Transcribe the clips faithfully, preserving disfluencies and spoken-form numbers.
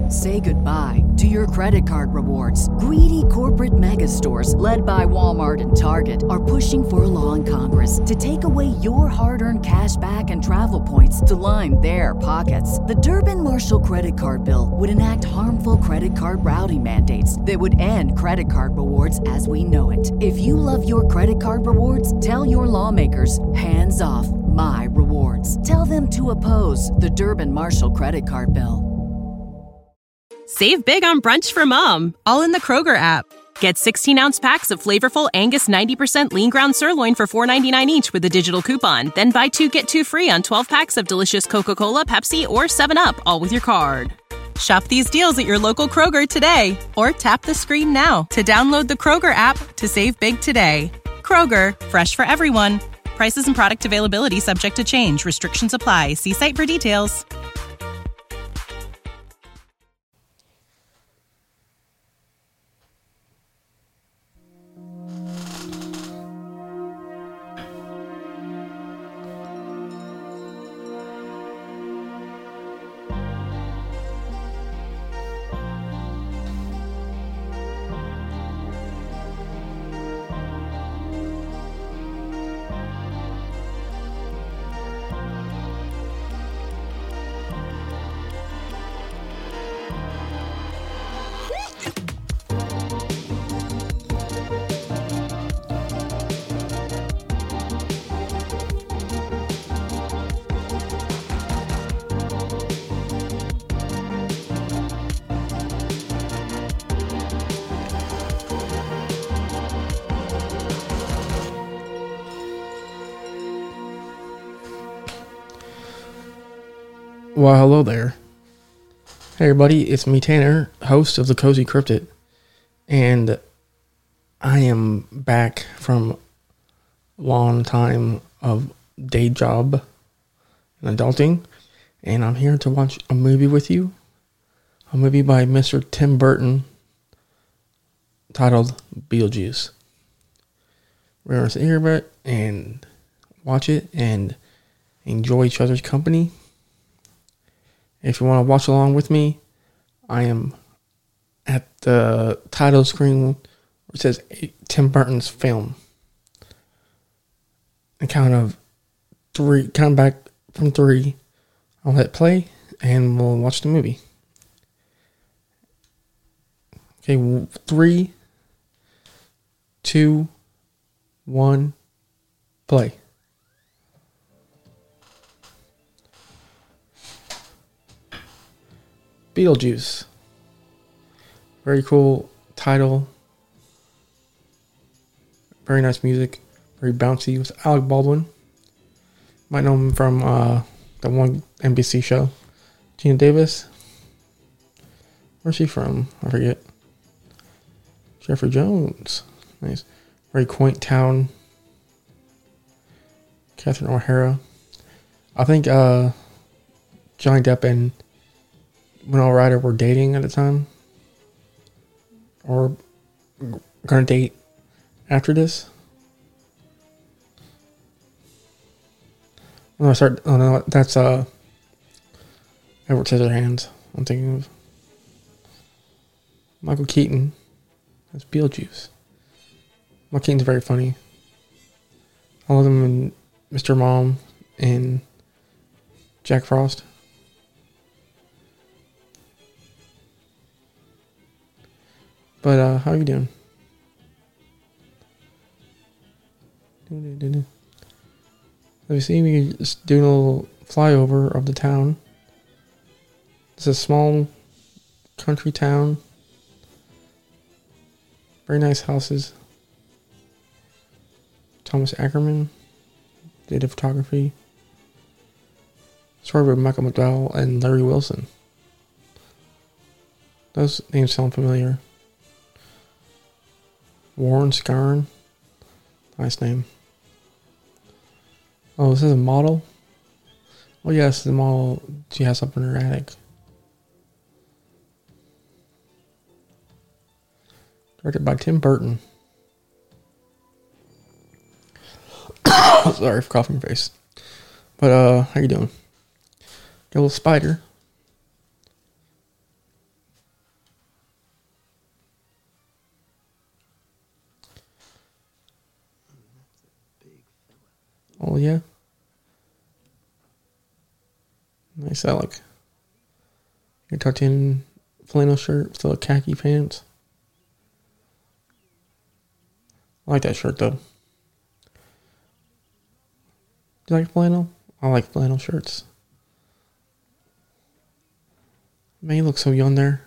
Say goodbye to your credit card rewards. Greedy corporate mega stores, led by Walmart and Target, are pushing for a law in Congress to take away your hard-earned cash back and travel points to line their pockets. The Durbin-Marshall credit card bill would enact harmful credit card routing mandates that would end credit card rewards as we know it. If you love your credit card rewards, tell your lawmakers, hands off my rewards. Tell them to oppose the Durbin-Marshall credit card bill. Save big on brunch for mom, all in the Kroger app. Get sixteen-ounce packs of flavorful Angus ninety percent lean ground sirloin for four ninety-nine each with a digital coupon. Then buy two, get two free on twelve packs of delicious Coca-Cola, Pepsi, or seven up, all with your card. Shop these deals at your local Kroger today, or tap the screen now to download the Kroger app to save big today. Kroger, fresh for everyone. Prices and product availability subject to change. Restrictions apply. See site for details. Well, hello there. Hey everybody, it's me Tanner, host of the Cozy Cryptid, and I am back from a long time of day job and adulting, and I'm here to watch a movie with you, a movie by Mister Tim Burton titled Beetlejuice. We're going to sit here a bit and watch it and enjoy each other's company. If you want to watch along with me, I am at the title screen where it says Tim Burton's film. And count of three, count back from three, I'll hit play and we'll watch the movie. Okay, three, two, one, play. Beetlejuice. Very cool title. Very nice music. Very bouncy. It was Alec Baldwin. Might know him from uh, the one N B C show. Gina Davis. Where's she from? I forget. Jeffrey Jones. Nice. Very quaint town. Catherine O'Hara. I think uh, Johnny Depp and Winona Ryder were dating at the time, or gonna date after this. I'm gonna start. Oh no, that's uh, Edward Scissorhands. I'm thinking of Michael Keaton. That's Beetlejuice. Michael Keaton's very funny. I love him in Mister Mom and Jack Frost. But, uh, how are you doing? Let me see, we just doing a little flyover of the town. It's a small country town. Very nice houses. Thomas Ackerman did the photography. Story with Michael McDowell and Larry Wilson. Those names sound familiar. Warren Scarn. Nice name. Oh, this is a model? Oh, yes, this is the model she has up in her attic. Directed by Tim Burton. Sorry for coughing face. But, uh, how you doing? Got a little spider. Oh, yeah. Nice. I like your tartan flannel shirt, still khaki pants. I like that shirt, though. Do you like flannel? I like flannel shirts. Man, you look so young there.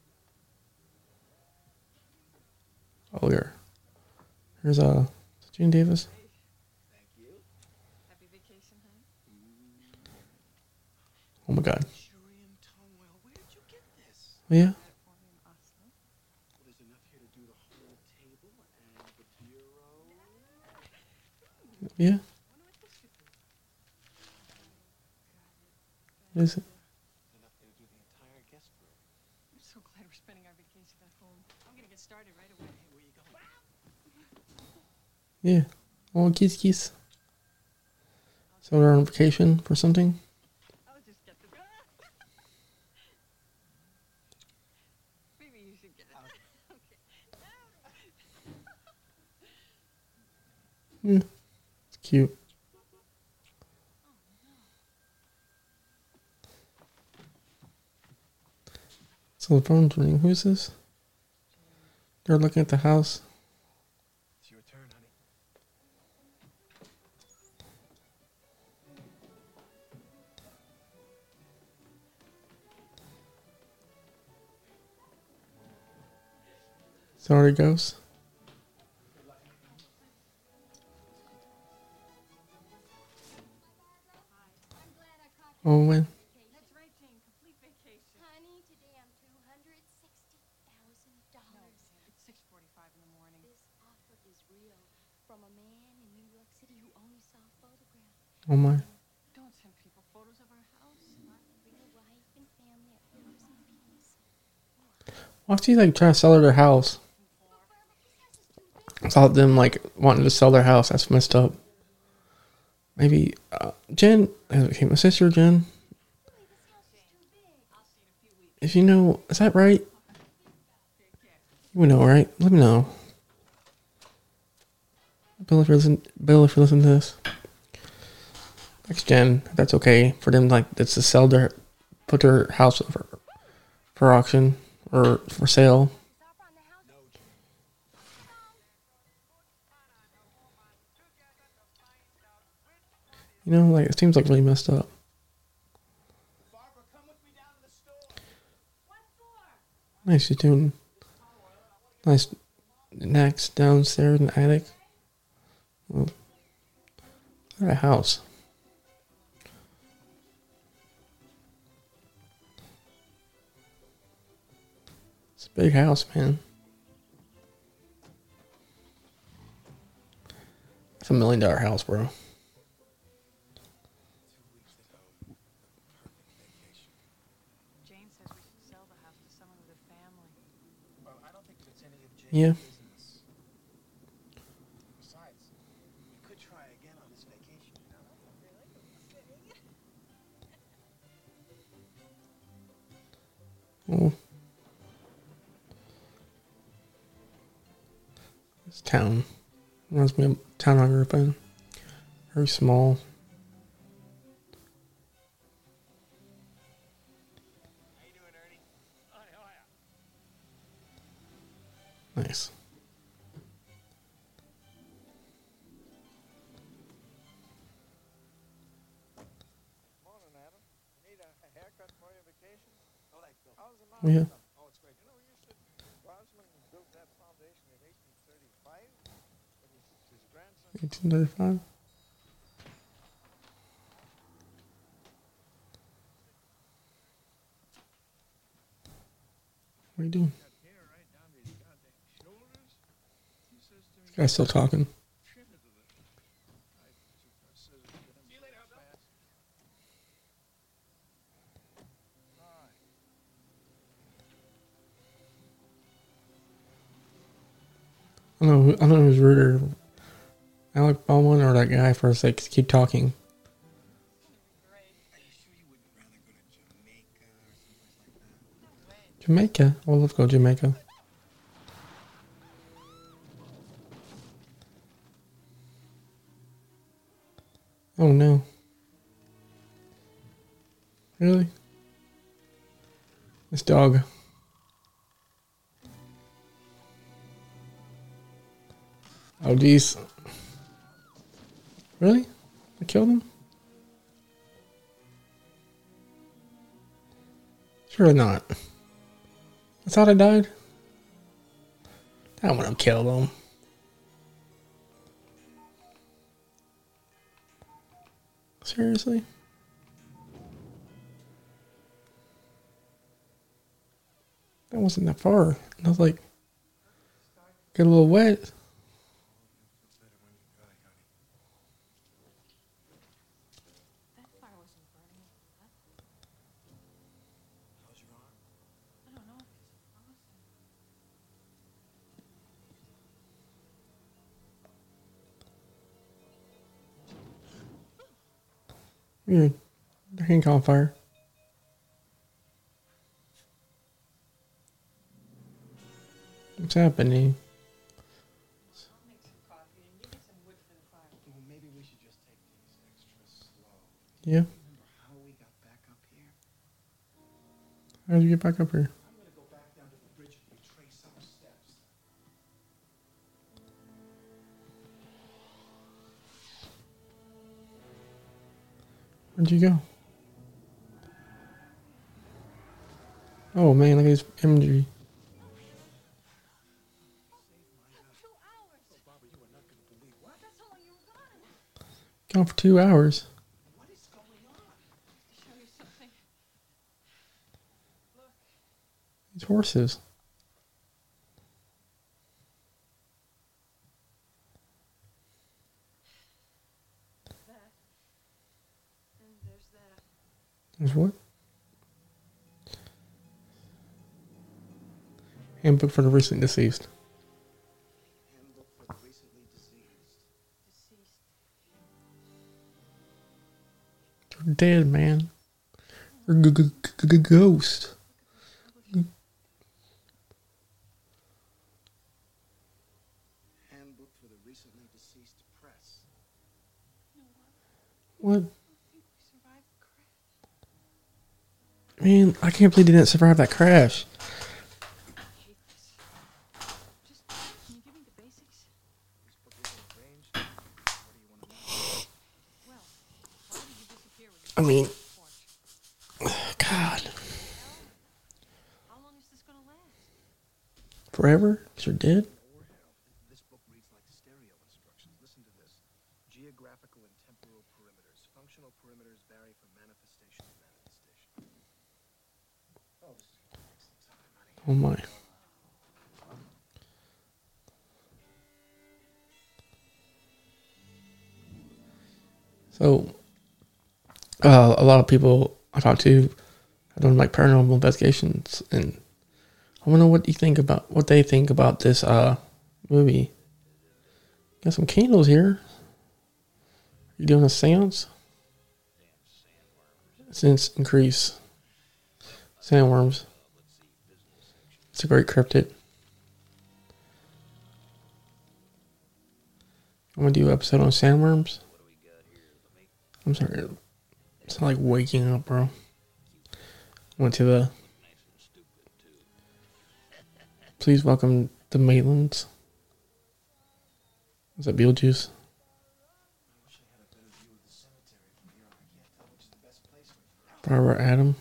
Oh, here. Here's uh, Gene Davis. Thank you. Happy vacation, huh? Oh my God. Shurian Tongwell, where did you get this? Oh, yeah. Well, there's enough here to do the whole table and the bureau. Yeah. What is it? Enough here to do the entire guest room. I'm so glad we're spending our vacation at home. I'm gonna get started right away. Hey, where you going? Yeah. Oh, kiss, kiss. So we're on vacation for something? I'll just get the. Maybe you should get it. Okay. Hmm. It's cute. So the phone's ringing. Who's this? They're looking at the house. It's your turn, honey. Sorry, ghost. Oh, man. That's right, Jane. Complete vacation. Honey, today I'm two hundred sixty thousand dollars. It's six forty-five in the morning. This offer is real from a man in New York City who only saw a photograph. Oh, my. Don't send people photos of our house. Bring a wife and family at first peace. Why don't you, like, try to sell her their house? I saw them, like, wanting to sell their house. That's messed up. Maybe, uh, Jen, okay, my sister, Jen, if you know, is that right? You know, right? Let me know. Bill, if you're listening, Bill, if you're listening to this. Thanks, Jen. If that's okay for them, like, that's to sell their, put their house for, for auction or for sale. You know, like, it seems like really messed up. Barbara, come with me down to the store. What for? Nice, you're doing nice next downstairs in the attic. Well, look at a house. It's a big house, man. It's a million dollar house, bro. Jane says we should sell the house to someone with a family. Well, I don't think it's any of Jane's Yeah. business. Besides, we could try again on this vacation, you know? Oh. This town reminds me of a town I grew up in. Very small. How you doing, Ernie? Hi, how are you? Nice. Morning, Adam. Need a haircut for your vacation? Oh, like Bill. How's the Oh, yeah. Oh, it's great. You know, you should. Rosman built that foundation in eighteen thirty-five. When his, his grandson. eighteen thirty-five. What are you doing? Got hair right down to his goddamn shoulders. He says to me, This guy's still talking. trim it a little. I took my scissors to him. See you later, fast. Bye. I don't know. I don't know who's ruder, Alec Baldwin or that guy for a sec. Keep talking. Great. Are you sure you wouldn't rather go to Jamaica or someplace like that? No way. Jamaica. Oh, let's go Jamaica. Oh no. Really? This dog. Oh geez. Really? I killed him? Surely not. I thought I died. I want to kill him. Seriously? That wasn't that far. I was like, get a little wet. That fire wasn't burning. What? How's your arm? I don't know. It's frozen. Weird. Their hand caught on fire. What's happening? I'll make some coffee and give me some wood for the fire. Well, maybe we should just take things extra slow. Yeah. Remember how we got back up here? How did you get back up here? I'm gonna go back down to the bridge and retrace our steps. Where'd you go? Oh man, look at his imagery. Two hours. Oh, Barbara, you are not gonna believe what? That's how long you were gone. Gone for two hours. What is going on? To show you something. Look. These horses. That. And there's that. There's what? Handbook for the recently deceased. Handbook for the recently deceased. Deceased. You're dead, man. You're a g- g- g- g- ghost. Handbook for the recently deceased press. What? I think we survived the crash. Man, I can't believe they didn't survive that crash. I hate this. Just, can you give me the basics? This book isn't arranged. What do you want to know? Well, why did you disappear when you I mean, porch? God. How long is this gonna last? Forever? Because you're dead? Or hell, this book reads like stereo instructions. Listen to this. Geographical and temporal perimeters. Functional perimeters vary from manifestation to manifestation. Oh, this is gonna take some time, honey. Oh my. So, uh, a lot of people I talk to have done like paranormal investigations, and I want to know what you think about what they think about this uh movie. Got some candles here. You doing a seance? Since increase sandworms. It's a great cryptid. I'm gonna do an episode on sandworms. I'm sorry. It's not like waking up, bro. Went to the. Please welcome the Maitlands. Is that Beetlejuice? Barbara Adam.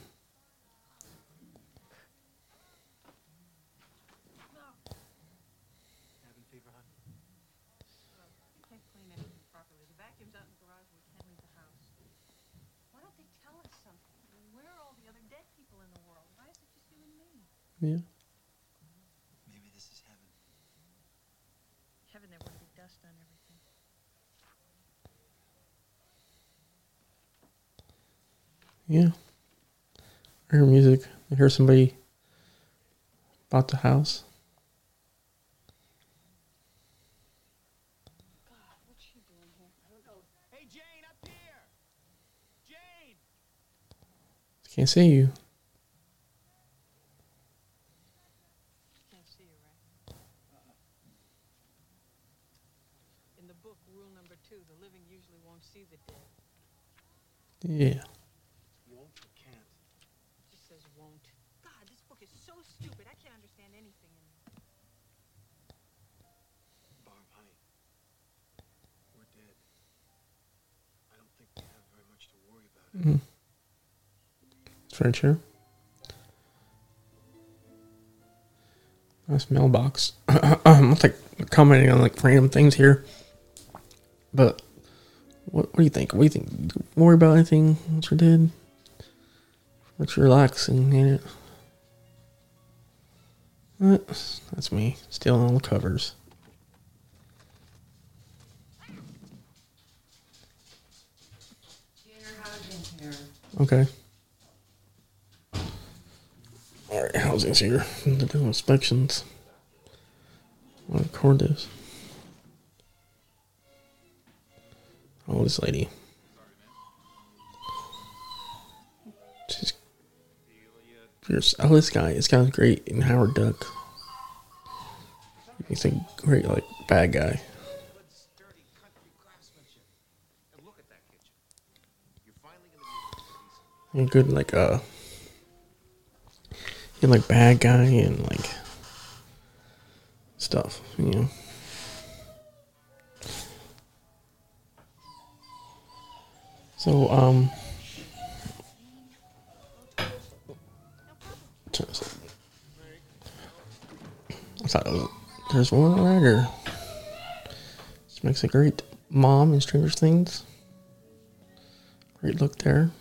Having fever, honey? We can't clean anything properly. The vacuum's out in the garage. We can't leave the house. Why don't they tell us something? Where are all the other dead people in the world? Why is it just you and me? Yeah. Maybe this is heaven. Heaven, there wouldn't be dust on everything. Yeah. I hear music. I hear somebody about the house. God, what's she doing here? I don't know. Hey, Jane, up here! Jane! Can't see you. Can't see her, right? In the book, rule number two, the living usually won't see the dead. Yeah. Won't or can't? It just says won't. God, this book is so stupid. I can't understand anything in it. Barb, honey. We're dead. I don't think we have very much to worry about. Mm. It's very true. Nice mailbox. I'm not like commenting on like random things here, but what, what do you think? What do you think? Do you worry about anything once you're dead? What's relaxing in it? What? That's me stealing all the covers. Okay. Alright, housing's here. They're doing inspections. I'll record this. Oh, this lady. She's fierce. Oh, this guy. This guy's great in Howard Duck. He's a great, like, bad guy. Good, sturdy country craftsmanship. And look at that kitchen. You're finally gonna be able to do decent. He's good, like, uh, he's like bad guy and, like, stuff, you know. So, um, I thought it was, there's one ragger. This makes a great mom in Stranger Things. Great look there.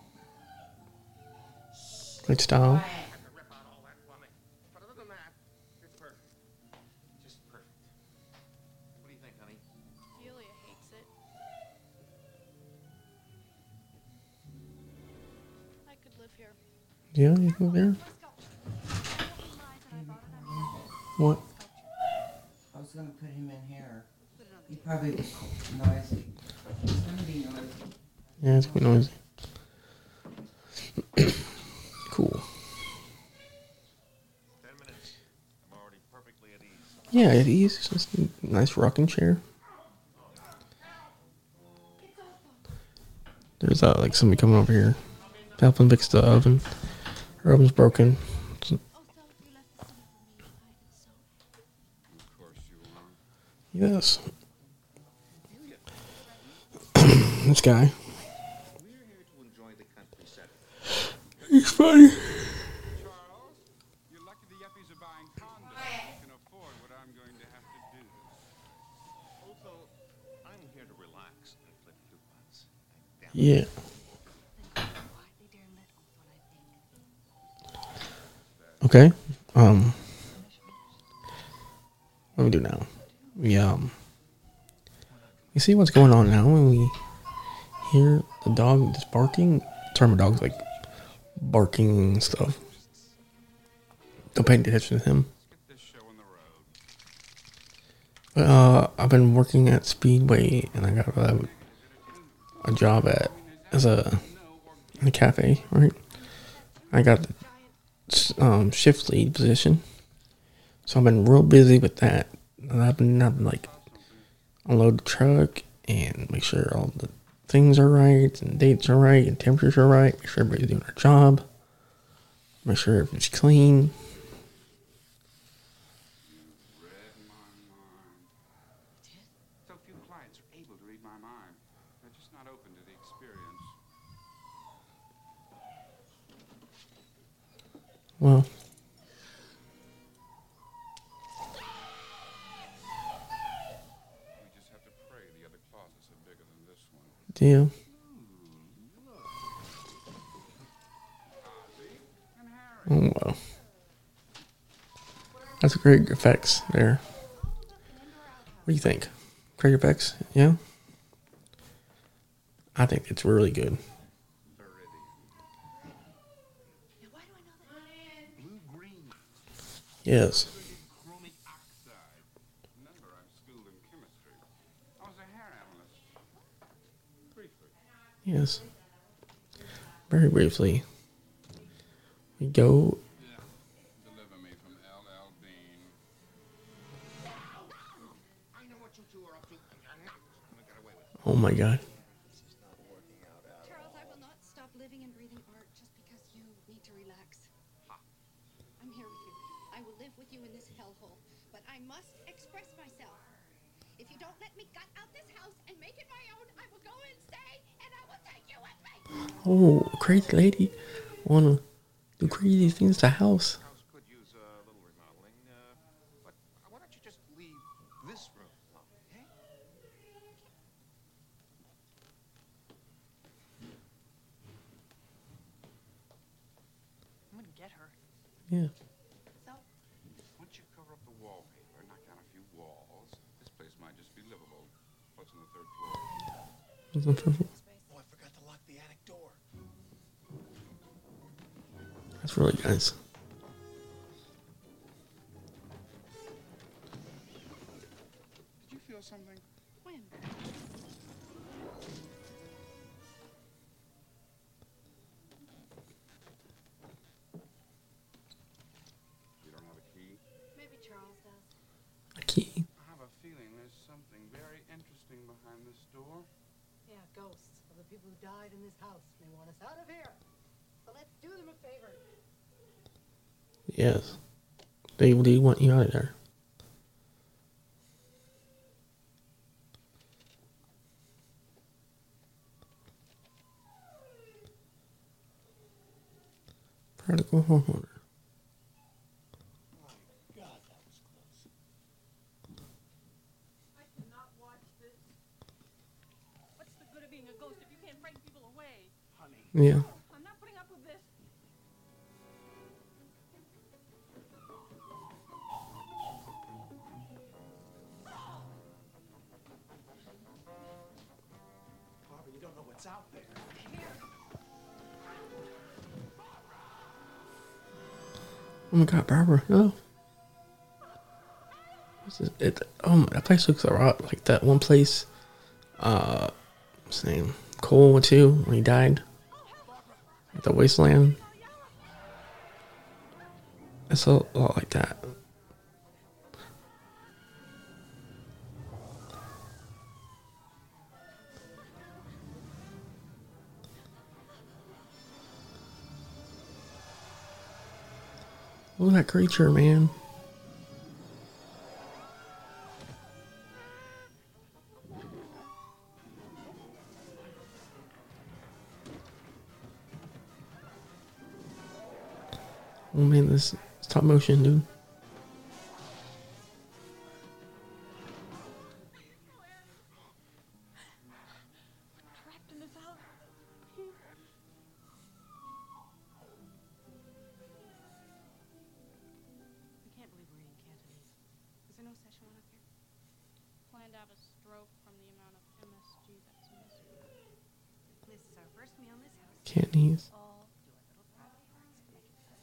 Great style. Rip out all that plumbing. But other than that, it's perfect. Just perfect. What do you think, honey? Julia hates it. I could live here. Yeah, you go there. What? I was gonna put him in here. He probably was noisy. He's gonna be noisy. Yeah, it's quite noisy. Cool. Ten minutes. I'm already perfectly at ease. Yeah, it is. It's just a nice rocking chair. There's uh, like somebody coming over here, helping fix the oven. Her oven's broken. So- Of course you are. yes. This guy. We're here to enjoy the country setting. He's funny. Charles, you're lucky the yuppies are buying condos. You can afford what I'm going to have to do. Also, I'm here to relax and flip coupons. Damn. Yeah. Okay. Um. What do we do now? We um. We see what's going on now, and we hear the dog just barking. Sorry, my dog's like barking and stuff. Don't pay any attention to him. Get this show on the road. Uh, I've been working at Speedway, and I got a, a job at as a in a cafe. Right, I got the um, shift lead position, so I've been real busy with that. And I've been, I've been like unload the truck and make sure all the things are right and dates are right and temperatures are right. Make sure everybody's doing their job. Make sure everything's clean. Read my mind. So few clients are able to read my mind. They're just not open to the experience. Well, We just have to pray the other closets are bigger than this one. deal. Oh well, that's great effects there. What do you think? Great effects, yeah. I think it's really good. Blue green. Yes. Chromic oxide. Remember, I'm schooled in chemistry. I was a hair analyst. Briefly. Yes. Very briefly, we go. Yeah. Deliver me from L L Bean. I know what you two are up to, and you're not gonna get away with it. Oh my God. Charles, I will relax. I'm here with you. I will live with you in this hellhole, but I must express myself. If you don't let me gut out this house and make it my own, I will go insane and I will take you with me. Oh, crazy lady wanna do crazy things to house. House could use a little remodeling, uh, but why don't you just leave this room alone, okay? I'm gonna get her. Yeah. So, Once you cover up the wallpaper, knock down a few walls, this place might just be livable. What's on the third floor? Oh, I forgot to lock the attic door. That's really nice. Did you feel something? when? You don't have a key? Maybe Charles does. A key. I have a feeling there's something very interesting behind this door. Yeah, ghosts of the people who died in this house. They want us out of here. So let's do them a favor. Yes. They they want you out of there. Prodigal homeowner. God, that was close. I cannot watch this. What's the good of being a ghost if you can't frighten people away? Honey. Yeah. I'm not putting up with this. Barbara, you don't know what's out there. Oh my God, Barbara! No. This is it. Oh, my, that place looks a lot like that one place. Uh, what's his name? Cole went to when he died at the wasteland. It's a lot like that. Look at that creature, man. Oh man, this stop motion, dude. Trapped in this house. I can't believe we're eating Cantonese. Is there no Szechuan up here? Planned out a stroke from the amount of M S G that's missing. This is our first meal in this house. Cantonese. All do our little private parts to make it fun.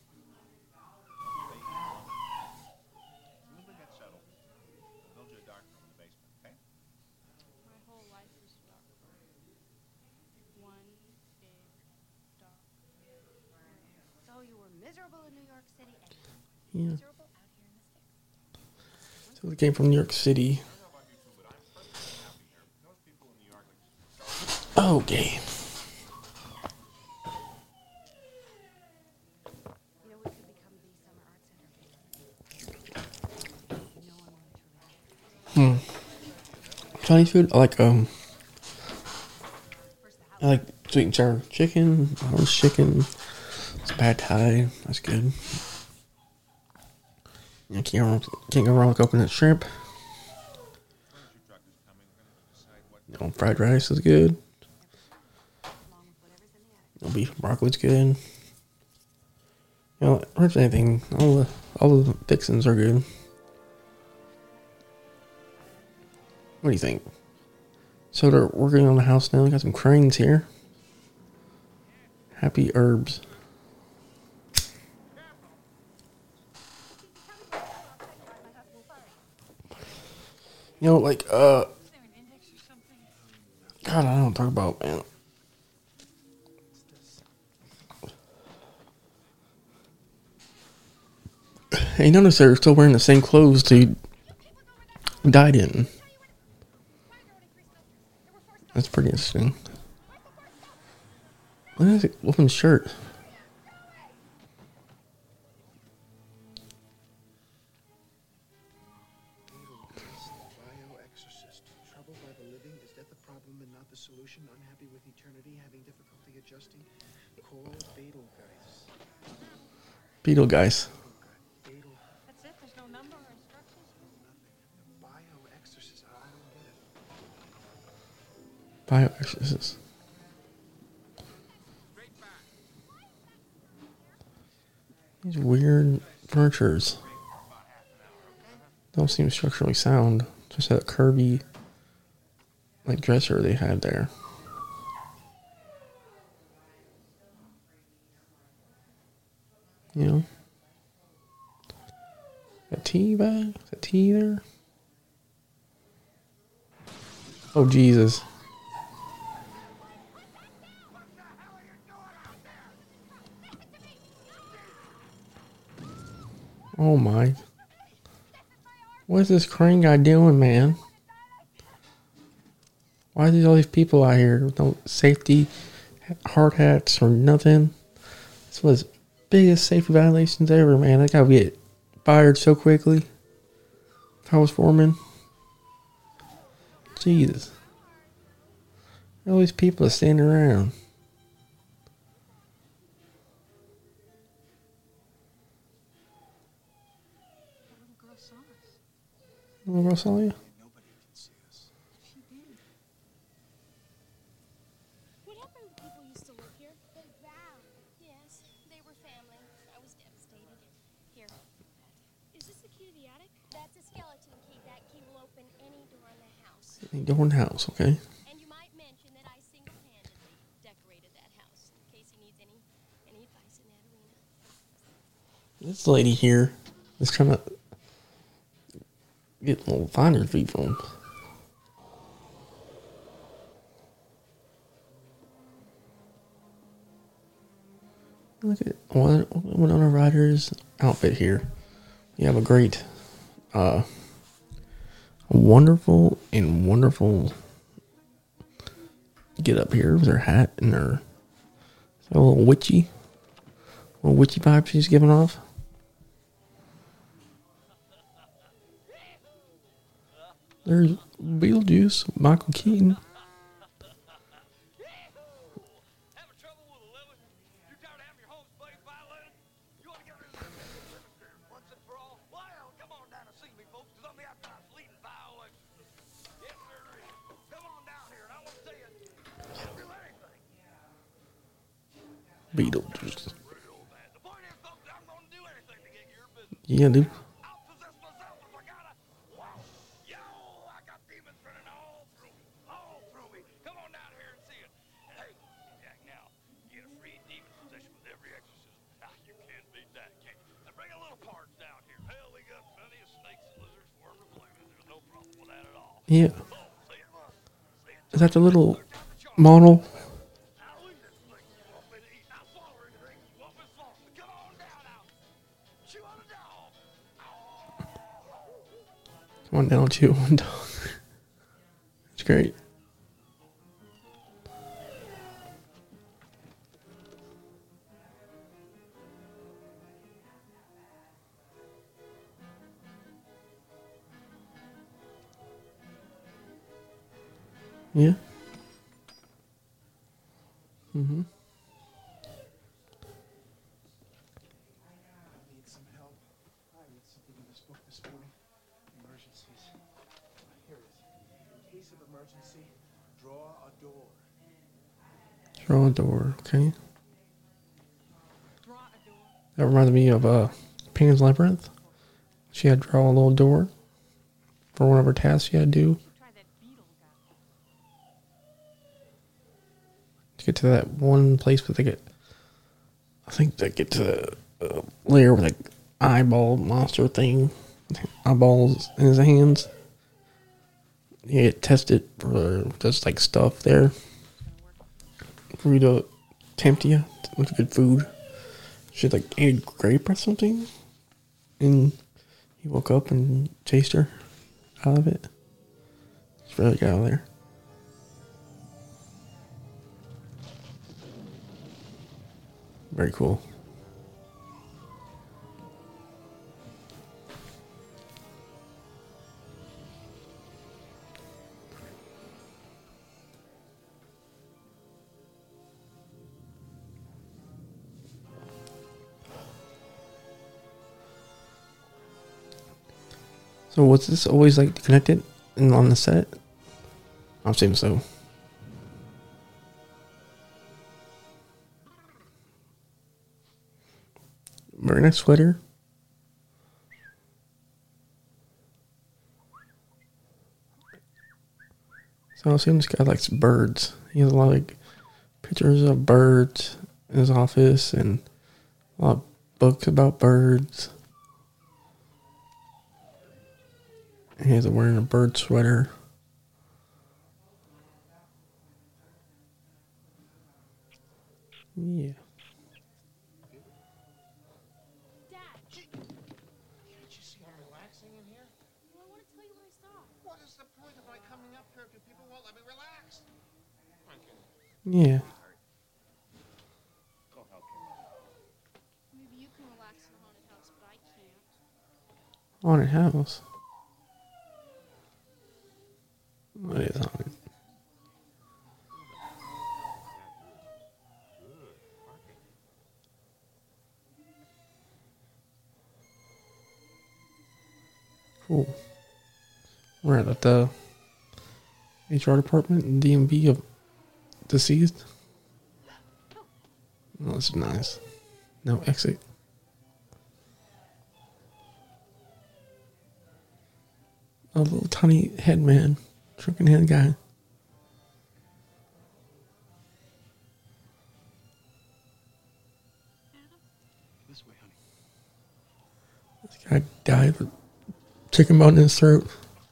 When we get settled, build you a dark room in the basement, okay? My whole life is dark. One big dark. So you were miserable in New York City and Yeah. miserable out here in the sticks. So they came from New York City. I don't know about you two, but I'm perfectly happy here. Those people in New York are just Okay. You know, we could become the Summer Art Center. No one wanted to really. Chinese food. I like um. I like sweet and sour chicken, roast chicken, some pad thai. That's good. You can't go wrong, can't go wrong with coconut shrimp. furniture truck is coming. We're gonna decide what You know, fried rice is good. Along with whatever's in the attic. You know, beef and broccoli's good. You know, pretty much anything. All the all the fixins are good. What do you think? So they're working on the house now. They got some cranes here. Happy Herbs. You know, like, uh, Is there an index or something? God, I don't talk about, man. Hey, notice they're still wearing the same clothes they died in. That's pretty interesting. Look at that woman's shirt. not the solution? Unhappy with eternity? Having difficulty adjusting? Call Betelgeuse. Betelgeuse. Betel. That's it? There's no number or instructions? Nothing. The bioexorcist. I don't get it. Bioexorcist. These weird furnitures don't seem structurally sound. Just that curvy, like, dresser they had there. You know? A tea bag? Is a tea there? Oh, Jesus. Oh my. What is this crane guy doing, man? Why are there all these people out here with no safety hard hats or nothing? This was biggest safety violations ever, man. That guy would get fired so quickly if I was foreman. Jesus. All these people are standing around. The little girl saw you? Nobody can see us. She did. What happened to the people who used to live here? They drowned. Yes, they were family. I was devastated. Here. Is this the key to the attic? That's a skeleton key. That key will open any door in the house. Any door in the house, okay? And you might mention that I single-handedly decorated that house in case he needs any any advice in that arena. This lady here is trying to get a little finder's fee from him. Look at one Winona Ryder's outfit here. You have a great, uh, wonderful and wonderful get up here with her hat and her a little witchy, little witchy vibe she's giving off. There's Beetlejuice, Michael Keaton. Beetlejuice. Yeah, dude. Yeah. Is that the little model? Come on down, chew one dog. It's great. Yeah. Mm-hmm. I need some help. I read something in this book this morning. Emergencies. Here it is. In case of emergency, draw a door. Draw a door, okay. Draw a door. That reminded me of uh, Pan's Labyrinth. She had to draw a little door for one of her tasks she had to do. Try that beetle guy. To get to that one place where they get, I think they get to the uh, layer with like eyeball monster thing, eyeballs in his hands. You get tested for just like stuff there for you to tempt you with good food. She like ate a grape or something, and he woke up and chased her out of it. It's really got out of there. Very cool. So was this always like connected and on the set? I'm assuming so. Very nice sweater. So I assume this guy likes birds. He has a lot of like, pictures of birds in his office and a lot of books about birds. And he's wearing a bird sweater. Yeah. Dad, Can't you see I'm relaxing in here? I want to tell you what I saw. What is the point of my coming up here if you people won't let me relax? I can Yeah. go help your mother. Maybe you can relax in a haunted house, but I can't. Haunted house. What is haunted? Cool. We're at the H R department, D M V of deceased. Oh, that's nice. No exit. A little tiny head man. Shrunken head guy. This way, honey. This guy died with chicken bone in his throat.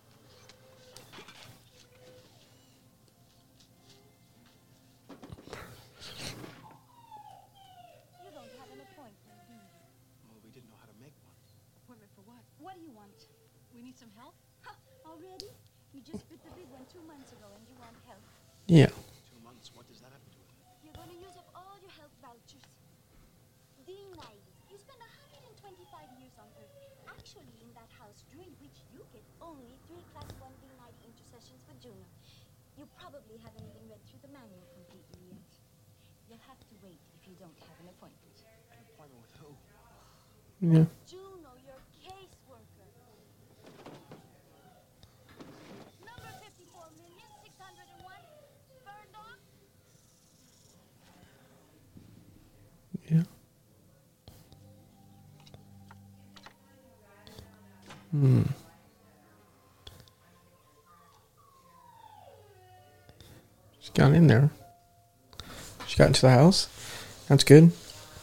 You don't have an appointment, do you? Well, we didn't know how to make one. Appointment for what? What do you want? We need some help? Ha! Already? You just bit the big one two months ago and you want help. Yeah. Two months. What does that have to do with it? You're going to use up all your health vouchers. D ninety. You spend one hundred twenty-five years on Earth. Actually, in that house, during which you get only three Class one D ninety intercessions for Juno. You probably haven't even read through the manual completely yet. You'll have to wait if you don't have an appointment. An appointment with who? Yeah. Juno, your caseworker. Number fifty-four million six hundred one. Burned off. Yeah. Hmm. She got in there. She got into the house. That's good.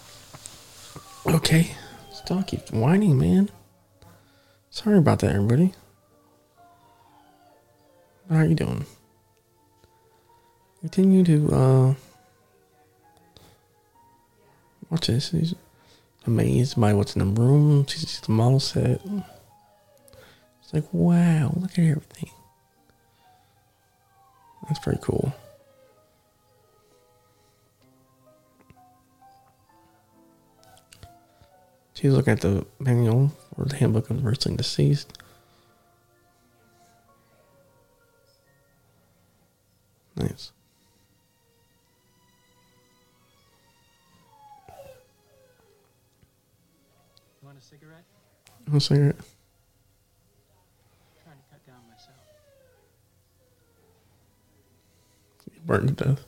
Okay. This dog keeps whining, man. Sorry about that, everybody. How are you doing? Continue to uh watch this. He's amazed by what's in the room. She sees the model set. It's like, wow, look at everything. That's pretty cool. She's looking at the manual or the handbook of the wrestling deceased. Nice. You want a cigarette? One cigarette. I'm trying to cut down myself. You burned to death.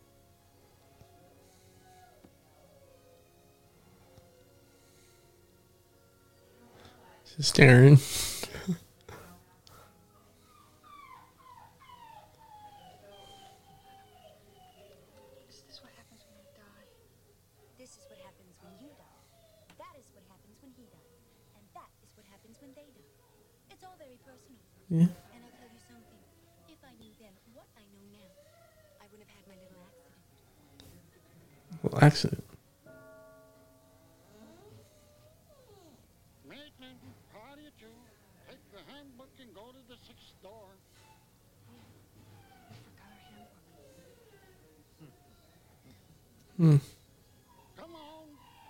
She's staring. Is this what happens when you die? This is what happens when you die. That is what happens when he dies. And that is what happens when they die. It's all very personal. Yeah. And I'll tell you something. If I knew then what I know now, I wouldn't have had my little accident. Well, accident. Maitland, party at you. Take the handbook and go to the sixth door. Hmm. Come on.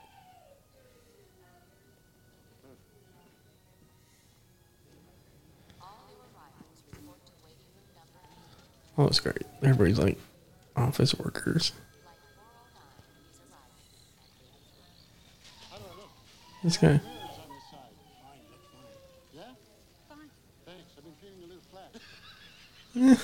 Oh, that's great. Everybody's like office workers. This guy. Yeah? Fine. feeling a little flat. Eh.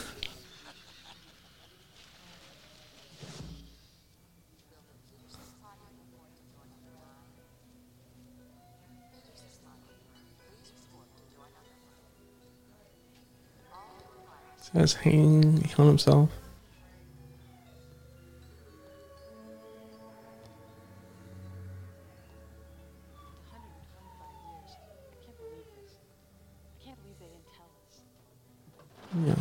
Says hanging on himself. Yeah.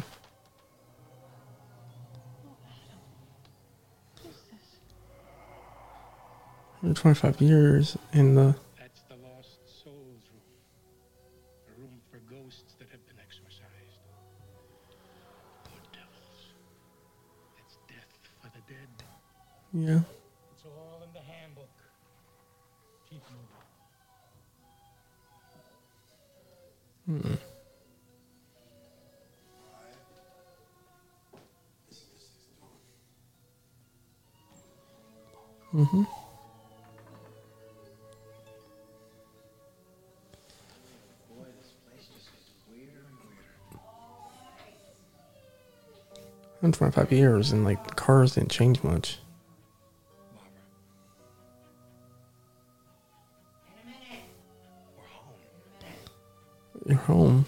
one hundred twenty-five years in the. That's the lost souls room. A room for ghosts that have been exorcised. Poor devils. That's death for the dead. Yeah. It's all in the handbook. Keep moving. Hmm. Mm-hmm. Boy, this place just gets weirder and weirder. one hundred twenty-five years and like the cars didn't change much. You're home.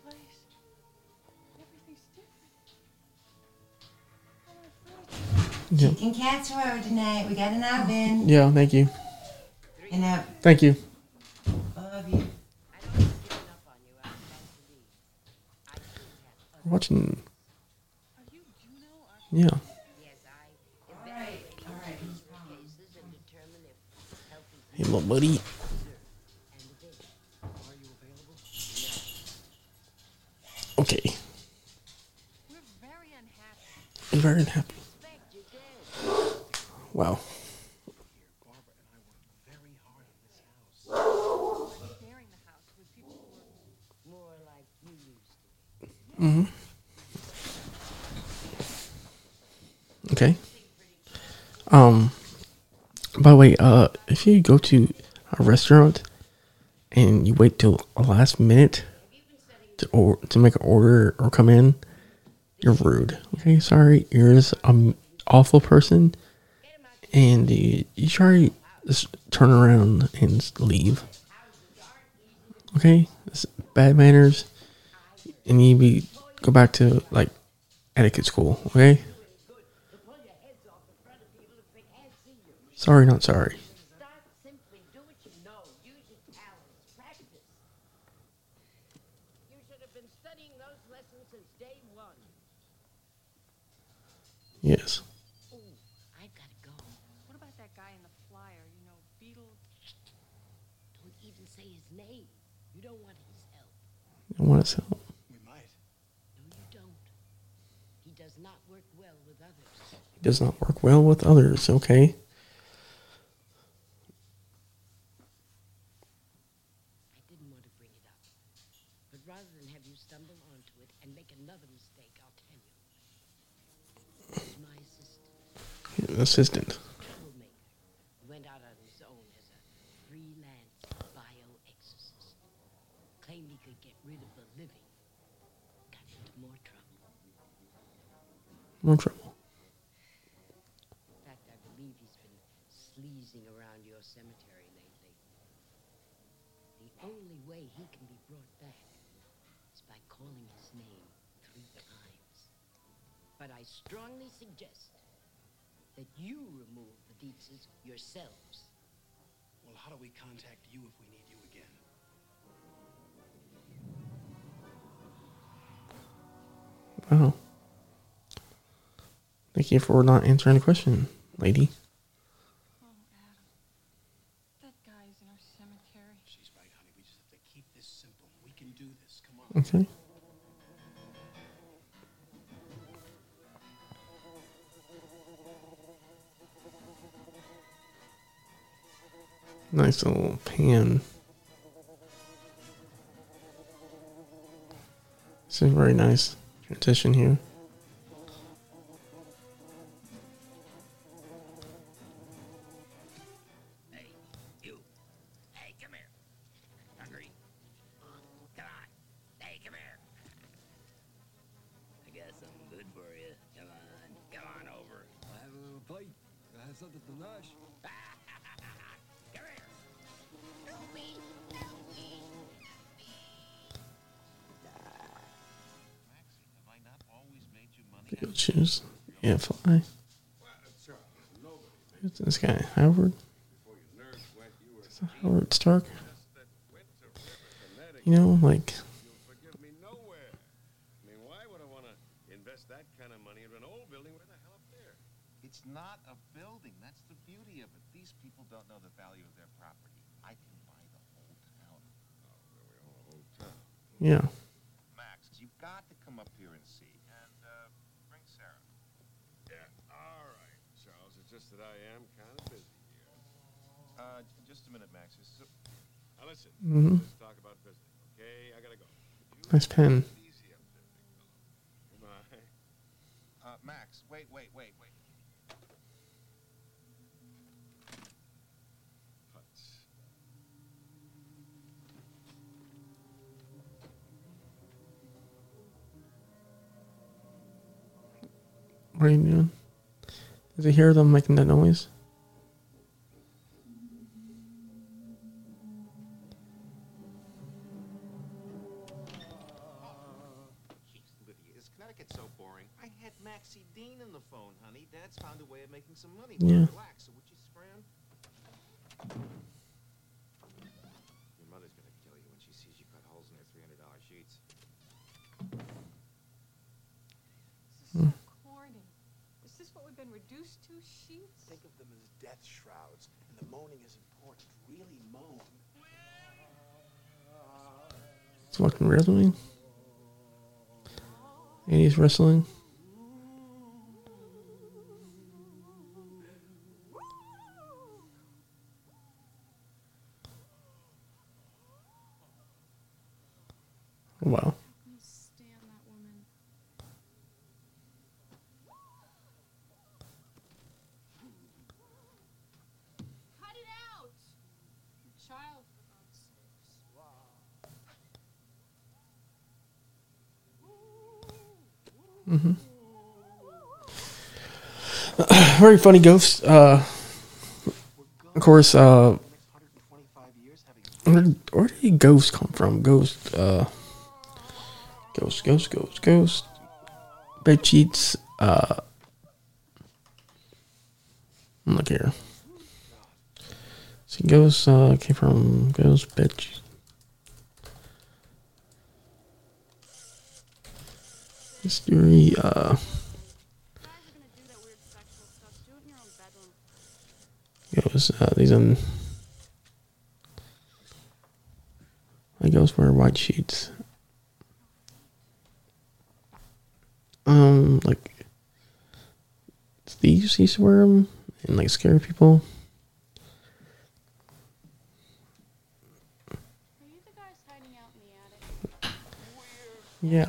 Yeah. Chicken casserole tonight. We got an oven. Yeah, thank you. And a Thank you. love you. We're watching. Yeah. Hey, little buddy. Okay. We're very unhappy. I'm very unhappy. Wow. Sharing the house with people who were more like you used to. Mm-hmm. Okay. Um. By the way, uh, if you go to a restaurant and you wait till the last minute to or to make an order or come in, you're rude. Okay, sorry, you're just an awful person, and you, you try to just turn around and just leave. Okay, it's bad manners, and you be go back to like etiquette school. Okay. Sorry, not sorry. Yes. Ooh, I gotta go. What about that guy in the flyer? You know, Beetle. Don't even say his name. You don't want his help. I want his help. We might. No, you don't. He does not work well with others. He does not work well with others. Okay. I didn't want to bring it up. But rather than have you stumble onto it and make another mistake, I'll tell you. He's my assistant. Assistant. Troublemaker. He went out on his own as a freelance bioexorcist. Claimed he could get rid of the living. Got into more trouble. More trouble. In fact, I believe he's been sleazing around your cemetery lately. The only way he can be brought back is by calling his name three times. But I strongly suggest that you remove the Dietzes yourselves. Well, how do we contact you if we need you again? Wow. Thank you for not answering the question, lady. Oh, Adam. That guy's in our cemetery. She's right, honey. We just have to keep this simple. We can do this. Come on. Okay. Nice little pan. It's a very nice transition here. Hey, you. Hey, come here. Hungry? Come on. Hey, come here. has something to nosh. Good shoes. Yeah, fly. Who's this guy? Howard? Is that Howard Stark? You know, like. It's not a building. That's the beauty of it. These people don't know the value of their property. I can buy the whole town. Yeah. Max, you've got to come up here and see. And uh, bring Sarah. Yeah, all right, Charles. It's just that I am kind of busy here. Uh, j- just a minute, Max. This is a... Now listen, Mhm. let's talk about business, okay? I gotta go. Nice pen. Easy up there, big fellow. Goodbye. Uh, Max, wait, wait, wait, wait. Putz. What are you doing? Did you hear them making that noise? Jeez, Lydia, is Connecticut so boring? I had Maxie Dean on the phone, honey. Dad's found a way of making some money. Yeah. Relax, so would you scram? Your mother's gonna kill you when she sees you cut holes in her three hundred dollar sheets. This is so corny. Is this what we've been reduced to? Sheets? Think of them as death shrouds, and the moaning is important. Really moan. It's fucking wrestling. eighties wrestling. Wow. I can't stand that woman. Cut it out! Child, for God's sakes. Mm-hmm. Very funny ghost. Uh, of course, uh, where, where did ghost come from? Ghost, uh, ghost, ghost, ghost, ghost. Bed sheets. Uh, look here. See, ghost uh, came from ghost bed sheets. History. Uh, Goes, uh, these um, I ghosts wear white sheets. Um, like thieves used to wear them and like scare people. Are you the guys hiding out in the attic? Yeah.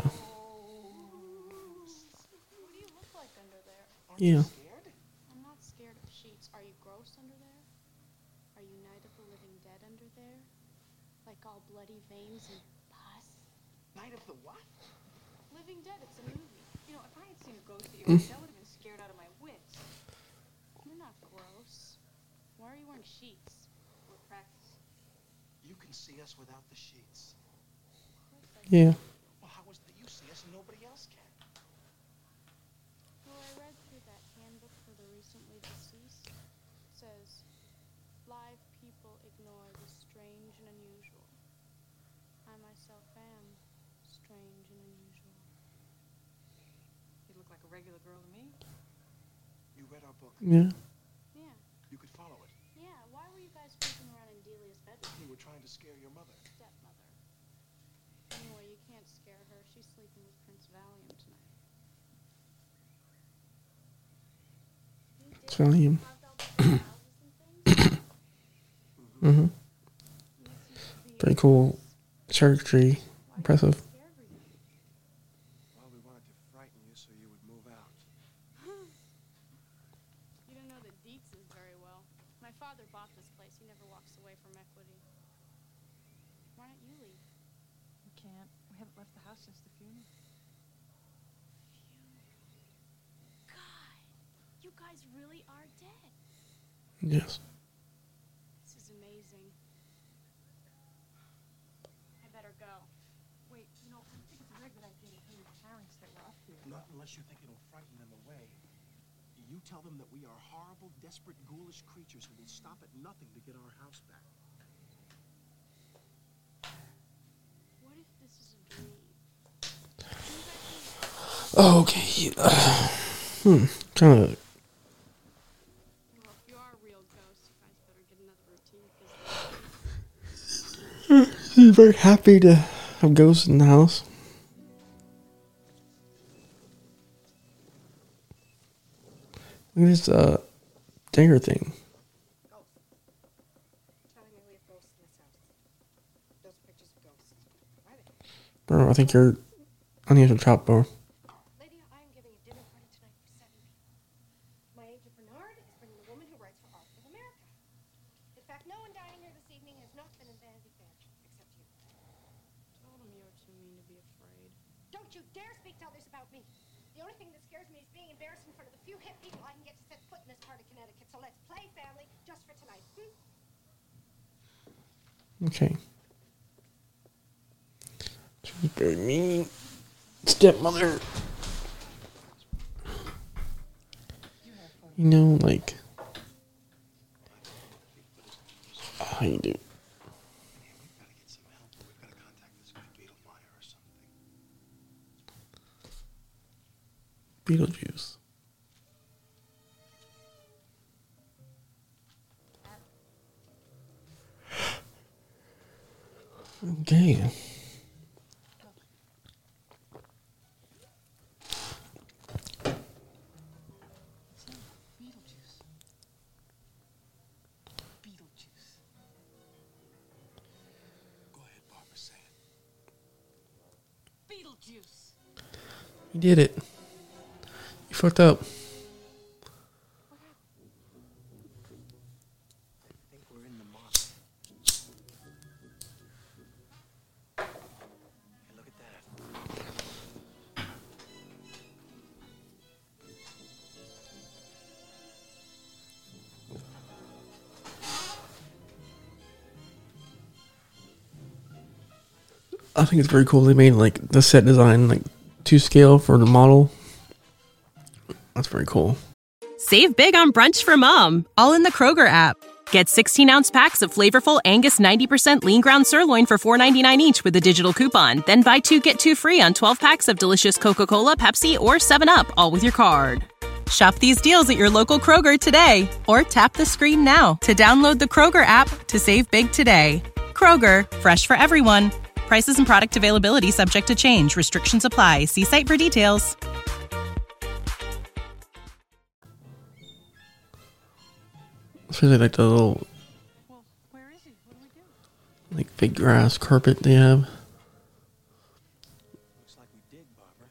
What do you look like under there? Yeah. Scared? I'm not scared of sheets. Are you gross under there? Are you Night of the Living Dead under there? Like all bloody veins and pus? Night of the what? Living Dead, it's a movie. You know, if I had seen a ghost at your house, I would have been scared out of my wits. You're not gross. Why are you wearing sheets? We're practicing. You can see us without the sheets. Yeah. Well, how is it that you see us and nobody else can? Well, I read through that handbook for the recently deceased. It says, live people ignore the strange and unusual. I myself am strange and unusual. You look like a regular girl to me. You read our book. Yeah. Yeah. You could follow it. Yeah, why were you guys creeping around in Delia's bedroom? We were trying to scare your mother. Stepmother. Anyway, you can't scare her. She's sleeping with Prince Valium tonight. It's Valium. Mm-hmm. Pretty cool circuitry. Impressive. Well, we wanted to frighten you so you would move out. You don't know the Dietzes very well. My father bought this place. He never walks away from equity. Why don't you leave? We can't. We haven't left the house since the funeral. God, you guys really are dead. Yes. This is amazing. I better go. Wait, you know, I think it's a very good idea to tell your parents that we're up here. Not unless you think it'll frighten them away. You tell them that we are horrible, desperate, ghoulish creatures who will stop at nothing to get our house back. What if this is a dream? Okay. Uh, hmm. Kind of. Well, if you are a real ghost, you guys better get another routine. I'm very happy to have ghosts in the house. Look at this uh, dinger thing. Telling me we have ghosts in this house. Those pictures of ghosts. Why are they? Bro, I think you're on the edge of the chop, bro. Lydia, I am giving a dinner party tonight for seven people. My agent Bernard is bringing the woman who writes for Art of America. In fact, no one dining here this evening has not been in Vanity Fair, except you. Told him you're too mean to be afraid. Don't you dare speak to others about me. The only thing that scares me is being embarrassed in front of the few hip people I can get to set foot in this part of Connecticut. So let's play family just for tonight. Hmm? Okay. She's very mean. Stepmother. You know, like. How you do? Beetlejuice. Okay. Beetlejuice. Beetlejuice. Go ahead, Barbara, say it. Beetlejuice. You did it. You fucked up. I think we're in the model. Hey, look at that. I think it's very cool. They made like the set design like to scale for the model. That's very cool. Save big on brunch for mom, all in the Kroger app. Get sixteen ounce packs of flavorful Angus ninety percent lean ground sirloin for four ninety-nine each with a digital coupon. Then buy two, get two free on twelve packs of delicious Coca-Cola, Pepsi, or seven up, all with your card. Shop these deals at your local Kroger today, or tap the screen now to download the Kroger app to save big today. Kroger, fresh for everyone. Prices and product availability subject to change. Restrictions apply. See site for details. Especially like the little, Well, where is he? What do we do? like fake grass carpet they have. Looks like we dig, Barbara.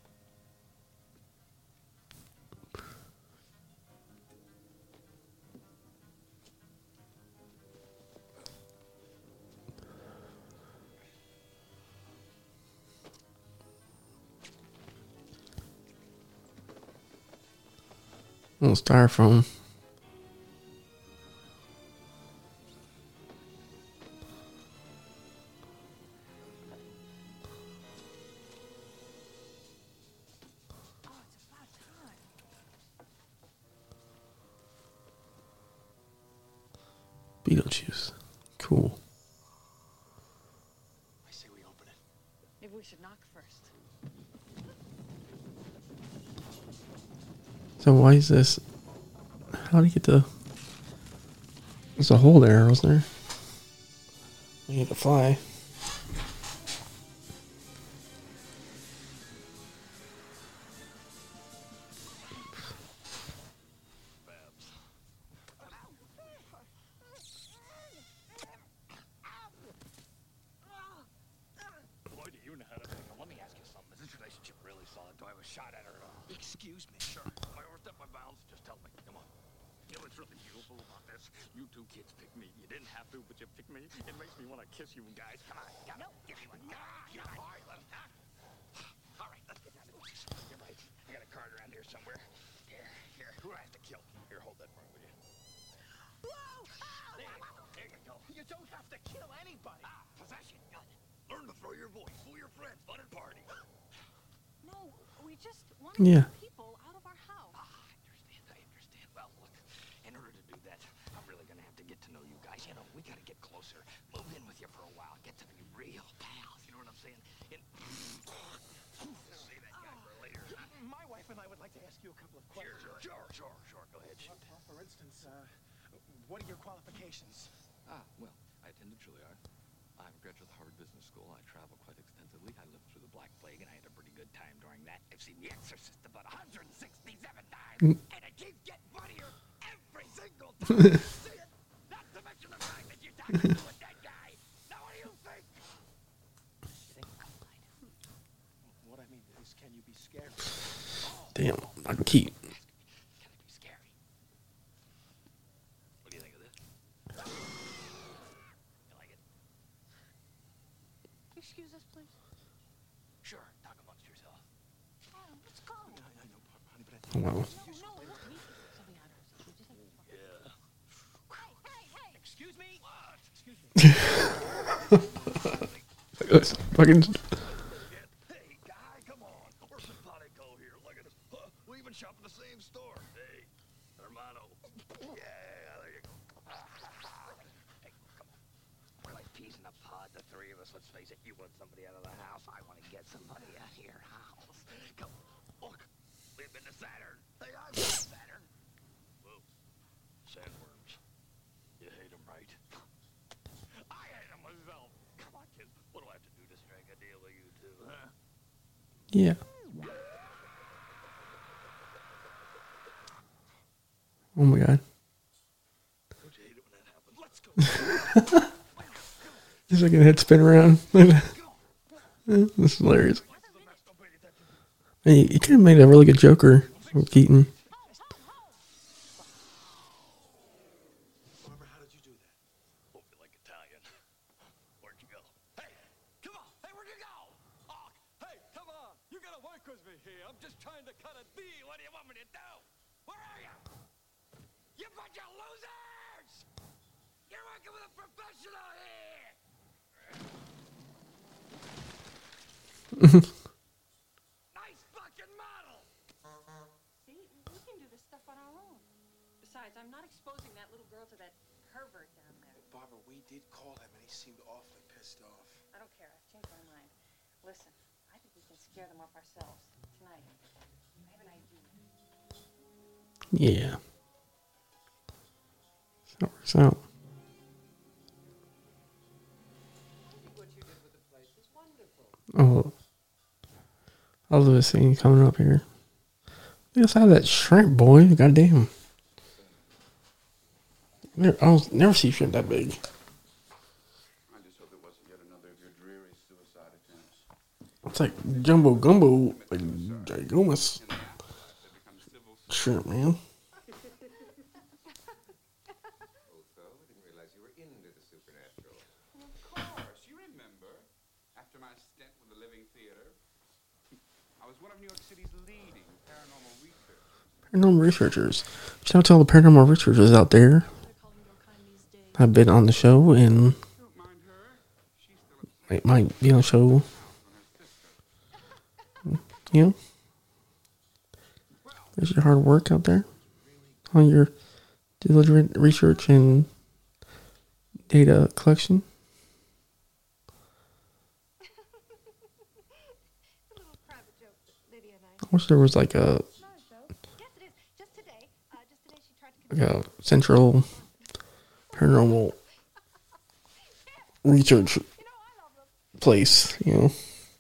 Little styrofoam. Beetlejuice. Cool. I say we open it. Maybe we should knock first. So why is this? How do you get the? There's a hole there, wasn't there? You need to fly. Boy, do you know how to make them. Let me ask you something. Is this relationship really solid? Do I have a shot at her at all? Excuse me. Sure. Am I overstepped my bounds? Just tell me. Come on. You know what's really beautiful about this? You two kids picked me. You didn't have to, but you picked me. It makes me want to kiss you guys. Come on. Come on. Give me one. Come on. Come on. All right, let All right, let's get down to this. You're right. I got a card around here somewhere. Here, here. Who do I have to kill? Here, hold that for me, will you? You don't have to kill anybody. Ah, possession. Good. Learn to throw your voice, fool your friends, fun and party. No, we just want Yeah. people out of our house. Ah, I understand. I understand. Well, look, in order to do that, I'm really gonna have to get to know you guys. You know, we gotta get closer. Move in with you for a while. Get to be real pals. You know what I'm saying? And save that guy for later. My wife and I would like to ask you a couple of questions. Sure, sure, sure, sure. Go ahead. Well, uh, for instance, uh, what are your qualifications? Ah, well, I attended Juilliard. I'm a graduate of the Harvard Business School. I travel quite extensively. I lived through the Black Plague, and I had a pretty good time during that. I've seen The Exorcist about one hundred sixty-seven times, Mm. and it keeps getting funnier every single time I see it. Not to mention the fact that you're talking to a dead guy. Now, what do you think? What I mean is, can you be scared? Damn, I can keep. Can it be scary? What do you think of this? You like it? Excuse us, please. Sure. Talk amongst yourself. Adam, let's go. I, I know, honey, but I Oh, wow. No, no, look, we something out of ourselves. We just have to fuck. Yeah. Hey, hey, hey! Excuse me? What? Excuse me. Fucking. Hey, guy, come on. We're simpatico here. Look at us. Huh, we even shop in the same store. Hey, hermano. Yeah, there you go. Hey, come on. We're like peas in a pod, the three of us. Let's face it, you want somebody out of the house. I want to get somebody out of your house. Come on, look. We've been to Saturn. Hey, I've been to Saturn. Whoa. Sandworms. You hate them, right? I hate them myself. Come on, kids. What do I have to do to strike a deal with you two, huh? Yeah. Oh my god. Don't you hate it when that happens? Let's go. He's like a head spin around. This is hilarious. Hey, you could have made a really good Joker with Keaton. Barbara, how did you do that? Oh, you like Italian. Where'd you go? Hey, come on. Hey, where'd you go? Oh, hey, come on. You gotta work with me here. I'm just trying to cut a deal. What do you want me to do? Where are you? You bunch of losers! You're working with a professional here! Nice fucking model! See, we can do this stuff on our own. Besides, I'm not exposing that little girl to that pervert down there. Barbara, we did call him, and he seemed awfully pissed off. I don't care. I've changed my mind. Listen, I think we can scare them off ourselves tonight. I have an idea. Yeah. That works out. Oh. I love this scene coming up here. Look inside that shrimp, boy. Goddamn. Never, I don't never see shrimp that big. I just hope it wasn't yet another of your dreary suicide attempts. It's like jumbo gumbo, like ginormous shrimp, man. Otho, I didn't realize you were into the supernatural. Of course, you remember. After my stint with the Living Theater, I was one of New York City's leading paranormal researchers. Paranormal researchers. Shout out to all the paranormal researchers out there. I've been on the show and might, might be on the show. You know, there's your hard work out there on your diligent research and data collection. I wish there was like a like a central paranormal research place, you know,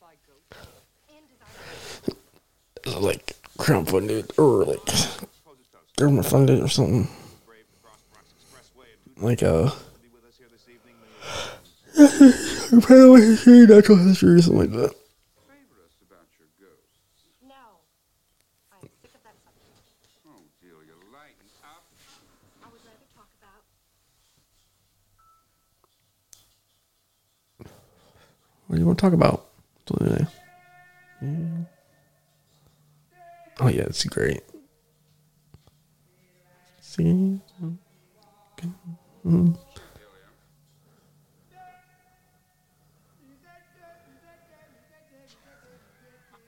like crowdfunded or like government funded or something, like a apparently history, natural history, or something like that. Oh, Delia, lighten up. I would rather talk about. What do you want to talk about? Yeah. Oh yeah, it's great. See, okay. Mm.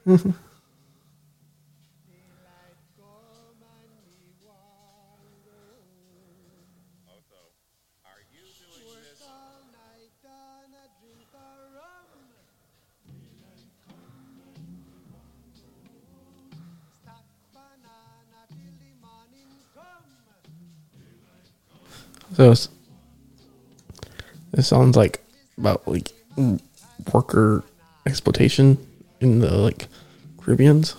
So it's, it sounds like about like worker exploitation in the like Caribbeans.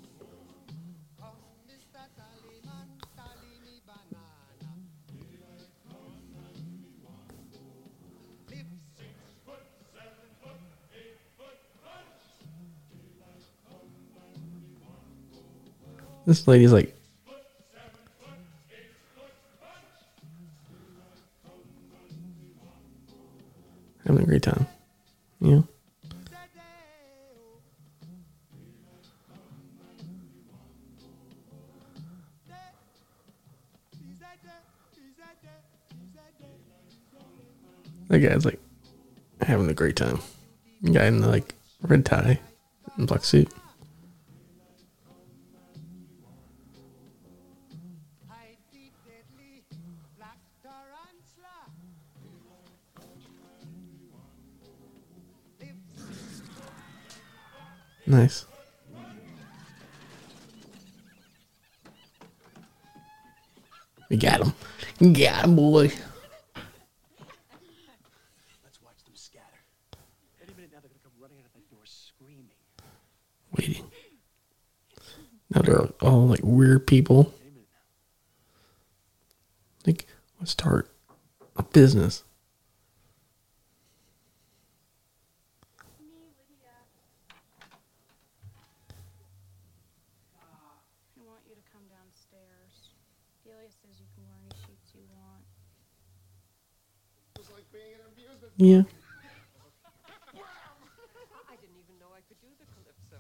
This lady's like having a great time, you know. That guy's like having a great time. The guy in the like red tie and black suit. Nice. We got him. Got him, boy. Let's watch them scatter. Any minute now they're gonna come running out of that door screaming. Waiting. Now they're all like weird people. Like, let's start a business. I want you to come downstairs. Delia says you can wear any sheets you want. It's like being an amusement. Yeah. I didn't even know I could do the calypso.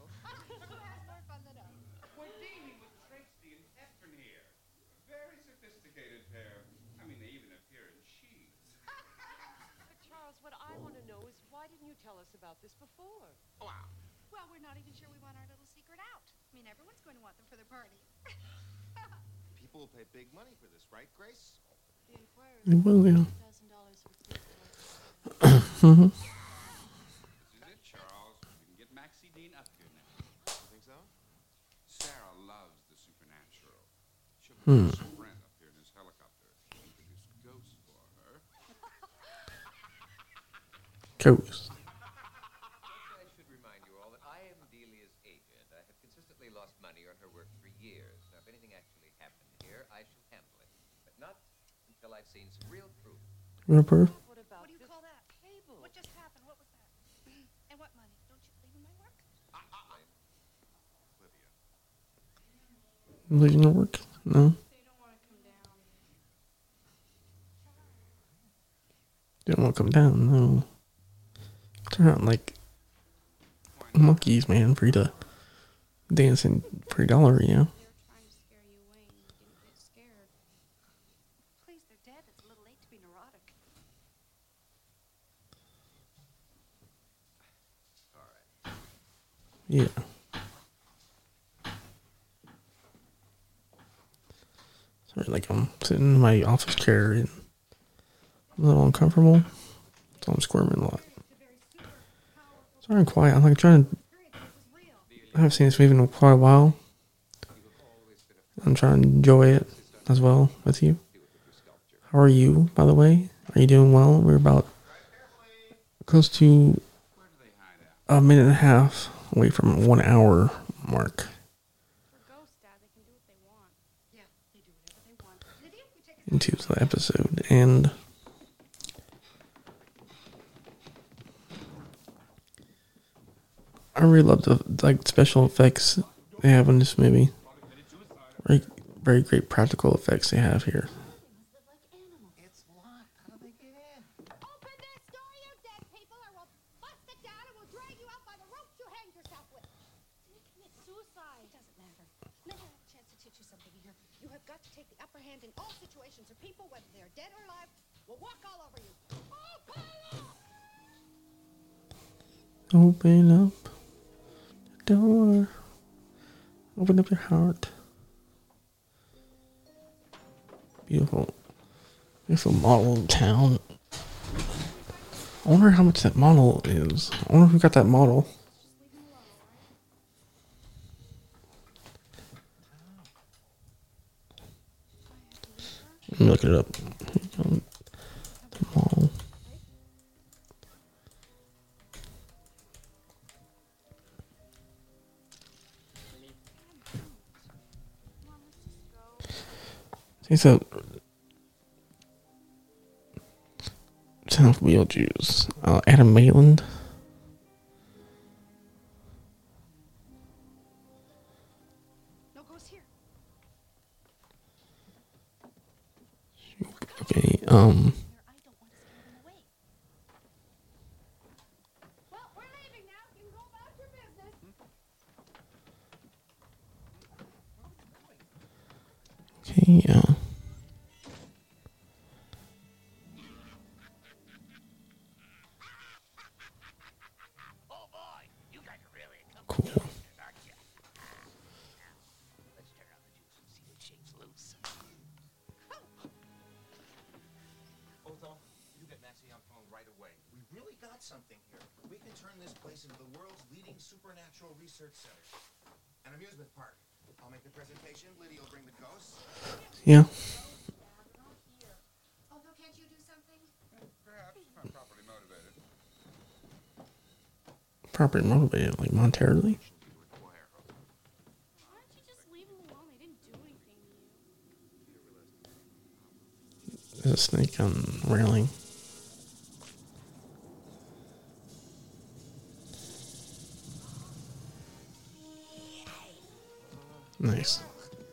We're dealing with Tracy and Efren here. A very sophisticated pair. I mean, they even appear in sheets. But Charles, what I want to know is why didn't you tell us about this before? Wow. Well, we're not even sure we want our little secret out. I mean, everyone's going to want them for their party. People will pay big money for this, right, Grace? The Inquirer They will, yeah. one thousand dollars for three Mhm. This is it, Charles. We can get Maxie Dean up here now. You think so? Sarah loves the supernatural. She'll Hmm. put Brent up here in his helicopter. Introduce ghosts for her. Ghost. I should remind you all that I am Delia's agent. I have consistently lost money on her work for years. Now, if anything actually happened here, I shall handle it. But not until I've seen some real proof. Real proof? What about What do you this call that? table? What just happened? What was that? And what money? Don't you believe in my work? Leaving your work? No. They don't want to come down. They don't want to come down, no. Turn out like monkeys, man, for you to dance in for a dollar, you know. Trying to scare you away and you didn't get scared. Please, they're dead. It's a little late to be neurotic. Yeah. Sorry, like I'm sitting in my office chair and I'm a little uncomfortable, so I'm squirming a lot. Sorry, I'm quiet. I'm like trying to. I haven't seen this movie in quite a while. I'm trying to enjoy it as well with you. How are you, by the way? Are you doing well? We're about close to a minute and a half away from a one hour mark into the episode, and I really love the like special effects they have in this movie. Very, very great practical effects they have here. It's locked. How do they get in? Open this door, you dead people, or we'll bust it down and we'll drag you out by the ropes you hanged yourself with. You commit suicide. It doesn't matter. Let me have a chance to teach you something here. You have got to take the upper hand in all situations, or people, whether they're dead or alive, will walk all over you. Open up! Open up. door. Open up your heart. Beautiful. Beautiful model town. I wonder how much that model is. I wonder who got that model. Let me look it up. The model. It's a Town of Beetlejuice. Uh, Adam Maitland. No ghost here. Okay, um. Well, we're leaving now. You can go about your business. Okay, uh. Cool. Let's turn on the juice and see what shakes loose. Otho, you get Maxie on phone right away. We really got something here. We can turn this place into the world's leading supernatural research center. An amusement park. I'll make the presentation. Lydia will bring the ghosts. Yeah. Although, can't you do something? Perhaps, if I'm properly motivated. Properly motivated, like monetarily. Why don't you just leave them alone? They didn't do anything to you. There's a snake on railing. Nice.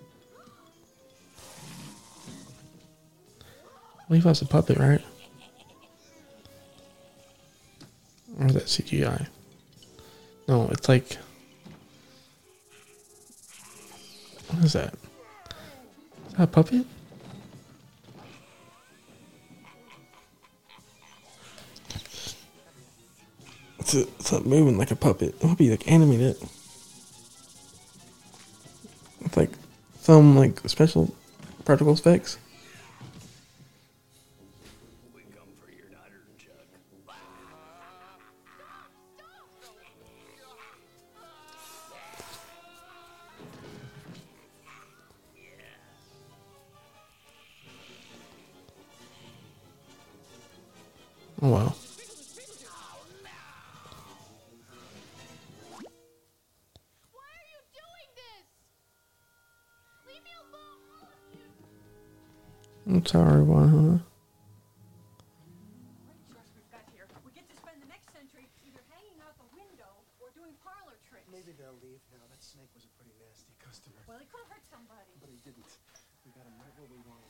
Levi's a puppet, right? Or is that C G I? No, it's like... What is that? Is that a puppet? It's, a, it's not moving like a puppet. It might be like animated. It's like some like special practical effects. Oh wow. Why are you doing this? Leave me alone. I'm sorry, why, huh? Trust we've got here. We get to spend the next century either hanging out the window or doing parlor tricks. Maybe they'll leave now. That snake was a pretty nasty customer. Well, he could have hurt somebody. But he didn't. We got him right where we wanted.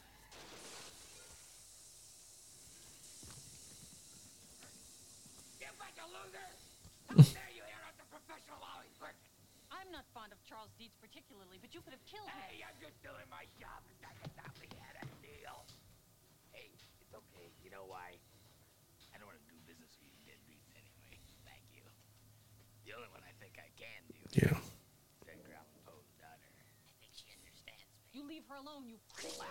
You bunch of losers! How dare you interrupt the professional while he's working? I'm not fond of Charles Dietz particularly, but you could have killed him. Hey, I'm just doing my job, and I thought we had a deal. Hey, it's okay. You know why? I don't want to do business with you deadbeats anyway. Thank you. The only one I think I can do. Yeah. Is Edgar Allan Poe's daughter. I think she understands me. You leave her alone, you.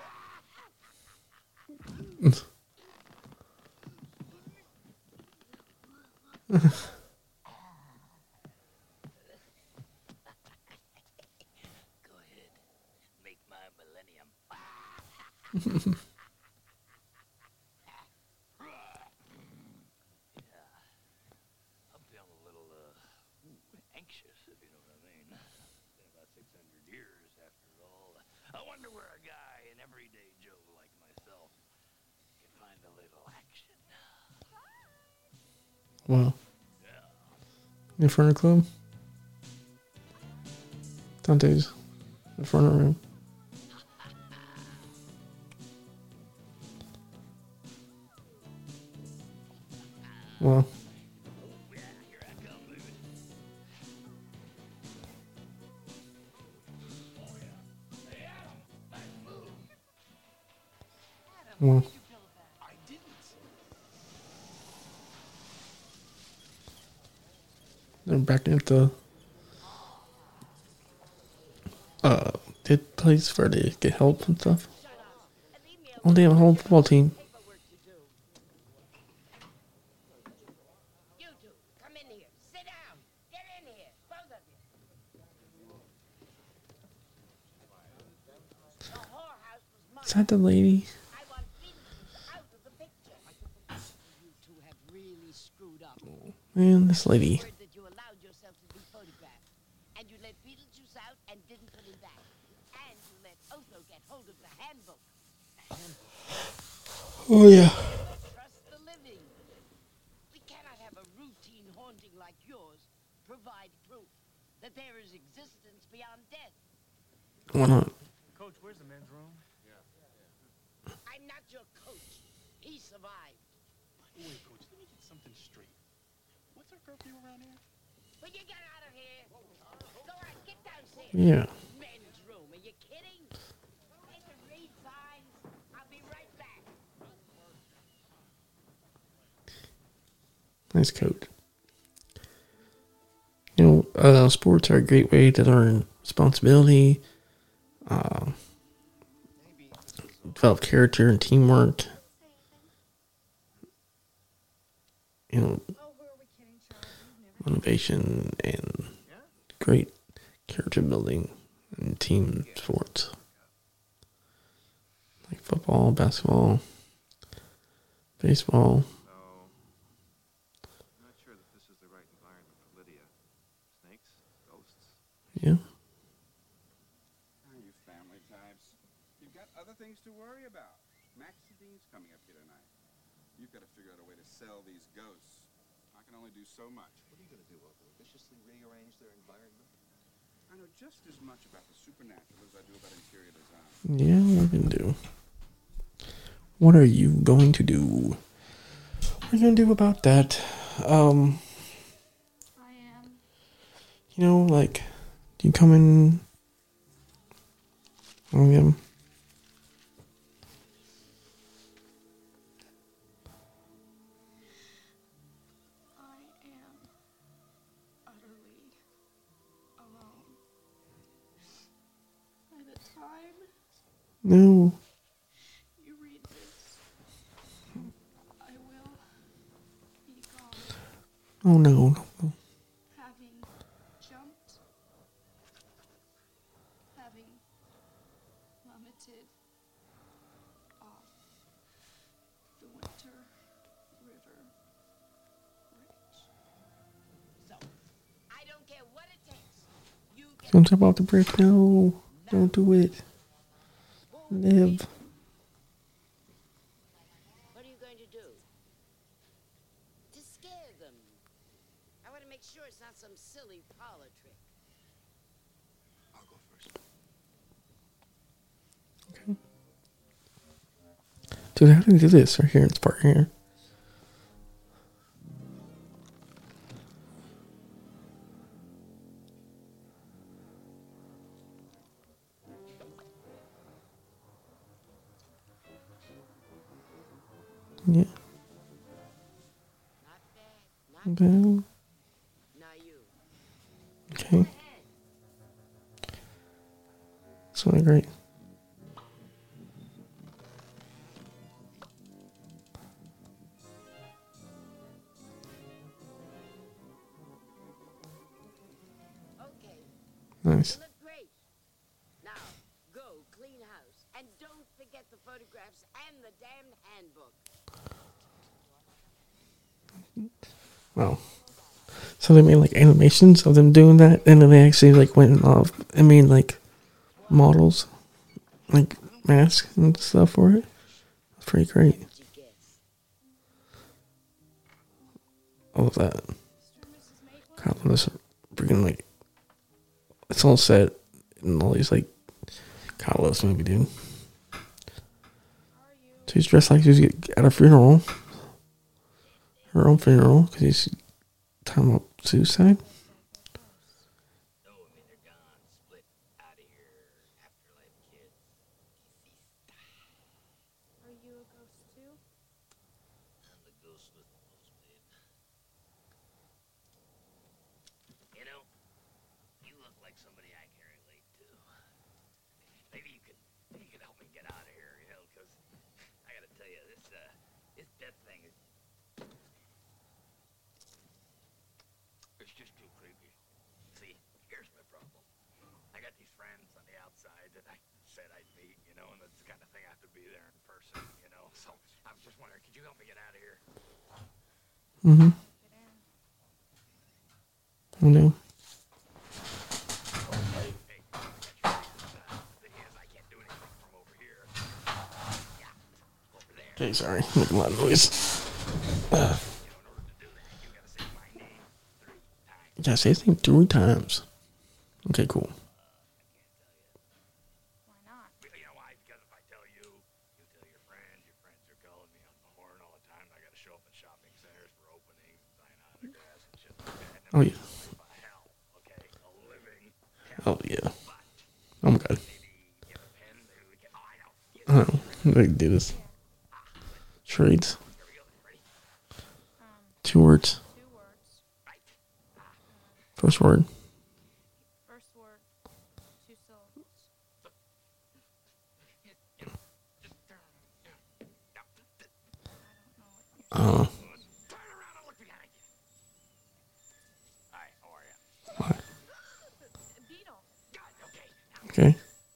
Go ahead. Make my millennium. Yeah. I'm feeling a little, uh, ooh, anxious, if you know what I mean. Been about six hundred years after all. I wonder where a guy, an everyday Joe like myself, can find a little action. Wow. In front of the club? Dante's in front of the room. Well. Well. I didn't. They're back at the did place where they get help and stuff. Oh, they have a whole football team. You two, come in here. Sit down. Get in here, both of you. The whorehouse was mine. Is that the lady? I want Beetlejuice out of the picture. You two have really screwed up. Man, this lady. Heard that you allowed yourself to be photographed, and you let Beetlejuice out and didn't put him back, and you let Otho get hold of the handbook. Oh, yeah. Trust the living. We cannot have a routine haunting like yours provide proof that there is existence beyond death. Why not? Coach, where's the men's room? Yeah. I'm not your coach. He survived. Wait, Coach, let me get something straight. What's our curfew around here? Will you get out of here? Go on, get downstairs. Yeah. Men's room. Are you kidding? They can read signs. I'll be right back. Nice coat. You know, uh, sports are a great way to learn responsibility, uh, develop character and teamwork. You know, motivation and great character building and team sports. Like football, basketball, baseball. Yeah. Oh, you family types. You've got other things to worry about. Maxidine's coming up here tonight. You've got to figure out a way to sell these ghosts. I can only do so much. What are you going to do, Otto? Viciously rearrange their environment? I know just as much about the supernatural as I do about interior design. Yeah, what are you going to do? What are you going to do? What are you going to do about that? Um, I am. you know, like, do you come in on him? I am utterly alone. By the time No. you read this, I will be gone. Oh, no. no. Having jumped, having plummeted off the Winter River Bridge. So, I don't care what it takes. You get Don't jump off the bridge. No. Don't do it. Live. What are you going to do? To scare them. I want to make sure it's not some silly parlor trick. I'll go first. Dude, how do you do this right here in this part here? Yeah. Okay. Now you. Okay. That's really great. Okay. Nice. You look great. Now, go clean house. And don't forget the photographs and the damned handbook. Wow. So they made like animations of them doing that, and then they actually like went off and made like models, like masks and stuff for it. That's pretty great. All of that. God, this freaking like it's all set and all these like God loves movie, dude. So he's dressed like he's at a funeral. Her own funeral, because he's talking about suicide. Are you a ghost too? I'm the ghost with the most bid. You know, you look like somebody I can relate to. maybe you could, maybe you could help me get out of here, you know, because I gotta tell you, this, uh, this death thing is, it's just too creepy. See, here's my problem. I got these friends on the outside that I said I'd meet, you know, and that's the kind of thing I have to be there in person, you know. So I was just wondering, could you help me get out of here? Mm-hmm. Oh no. Okay, sorry, making a lot of noise. Uh, you gotta say his name three times. Okay, cool. Why not? You know why? Because if I tell you, you tell your friends, your friends are calling me on the horn all the time. I gotta show up at shopping centers for openings, sign autographs and shit like that. Oh yeah. Oh yeah. Oh my god. I don't know. They do this. Trades. Two words. First word. First word, two syllables. I don't know. Okay.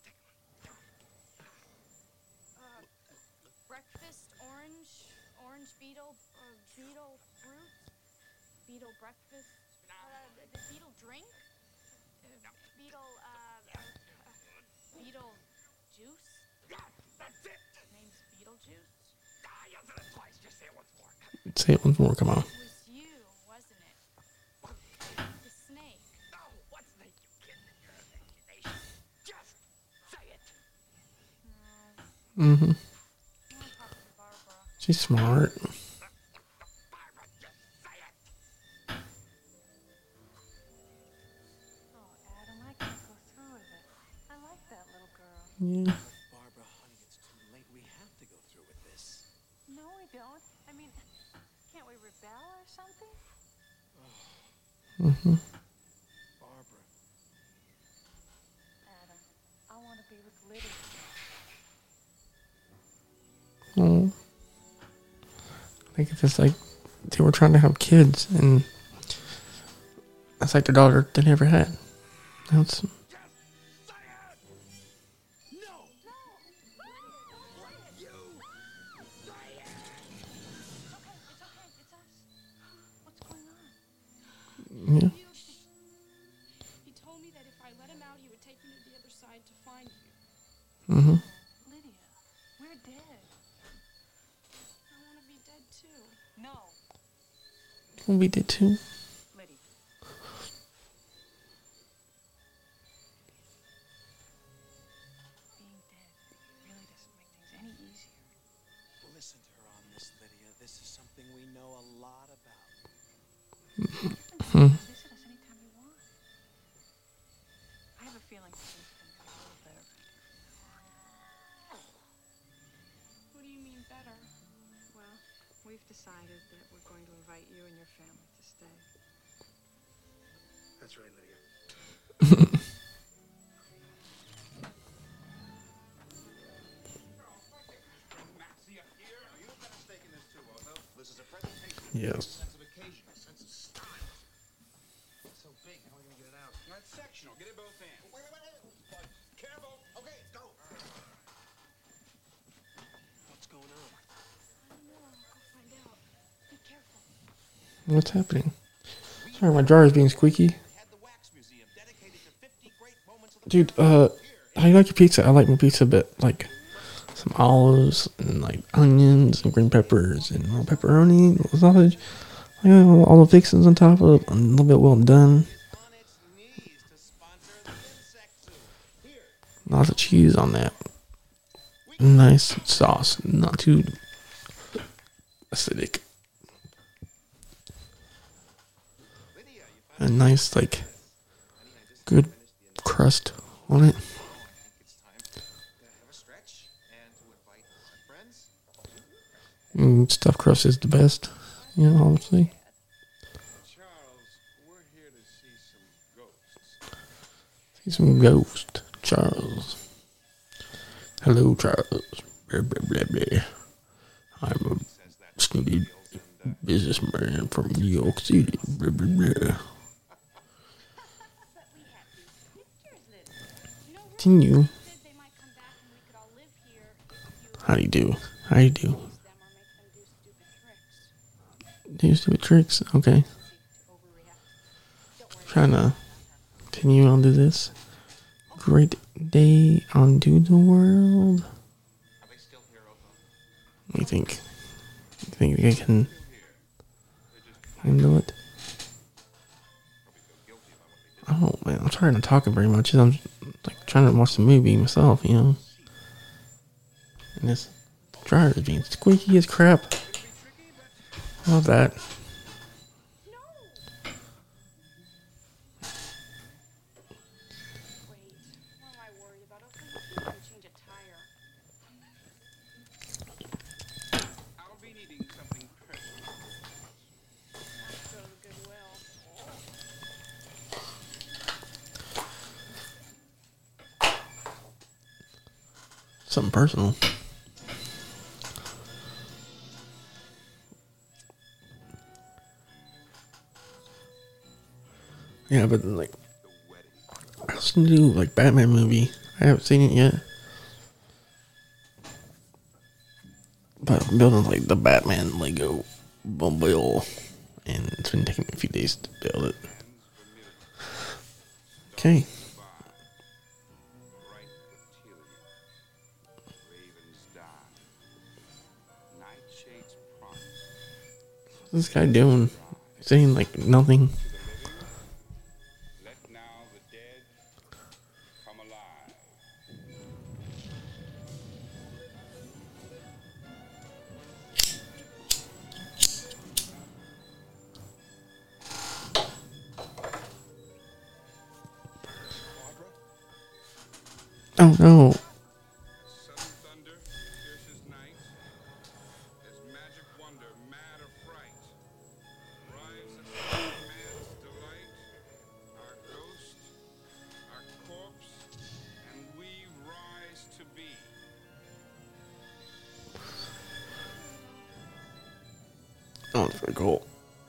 Uh, breakfast, orange, orange beetle, or beetle fruit, beetle breakfast, uh, the, the beetle drink, uh, beetle, uh, uh, beetle juice. That's it. Name's Beetlejuice. Ah, you said it twice. Just say it once more. Say it once more. Come on. It was you, wasn't it? The snake. No, what snake, you kidding in your imagination? Just say it. Mm-hmm. She's smart. Yeah. Barbara, honey, it's too late. We have to go through with this. No, we don't. I mean, can't we rebel or something? Mm-hmm. Barbara. Adam, I want to be with Lydia. Oh. I think it's just like they were trying to have kids, and that's like their daughter they never had. That's. Yeah. He told me that if I let him out, he would take me to the other side to find you. Mm-hmm. Lydia, we're dead. I want to be dead too. No. We did too. Lydia. Being dead really doesn't make things any easier. Listen to her on this, Lydia. This is something we know a lot about. Hmm. Visit us anytime you want. I have a feeling things are going to get a little better back here. What do you mean better? Well, we've decided that we're going to invite you and your family to stay. That's right, Lydia. Yes. So big, how are we gonna get it out? That's sectional. Get it both hands. Wait, wait, wait, wait. Careful. Okay, go. What's going on? I don't know. I'll go find out. Be careful. What's happening? Sorry, my jar is being squeaky. Dude, uh, how you like your pizza? I like my pizza a bit, like some olives and like onions and green peppers and a little pepperoni, a little sausage. I got all, all the fixings on top of it, a little bit well done. Lots of cheese on that. Nice sauce, not too acidic. A nice, like, good crust on it. Mm, stuffed crust is the best, you know, obviously. Charles, we're here to see some ghosts. See some ghost, Charles. Hello, Charles. Blah, blah, blah, blah. I'm a snooty businessman from New York City. Blah, blah, blah. Can you? How do you do? How do you do? Do stupid tricks? Okay. Trying to continue on to this great day on To the World. What do you think? You think I can handle it? Oh man, I'm trying to talk very much. I'm like trying to watch the movie myself, you know. And this dryer is being squeaky as crap. I love that. Something personal. Yeah, but like, I was gonna do like Batman movie. I haven't seen it yet, but I'm building like the Batman Lego mobile, and it's been taking me a few days to build it. Okay. What's this guy doing? Saying like nothing. Oh no. Oh, that's pretty cool.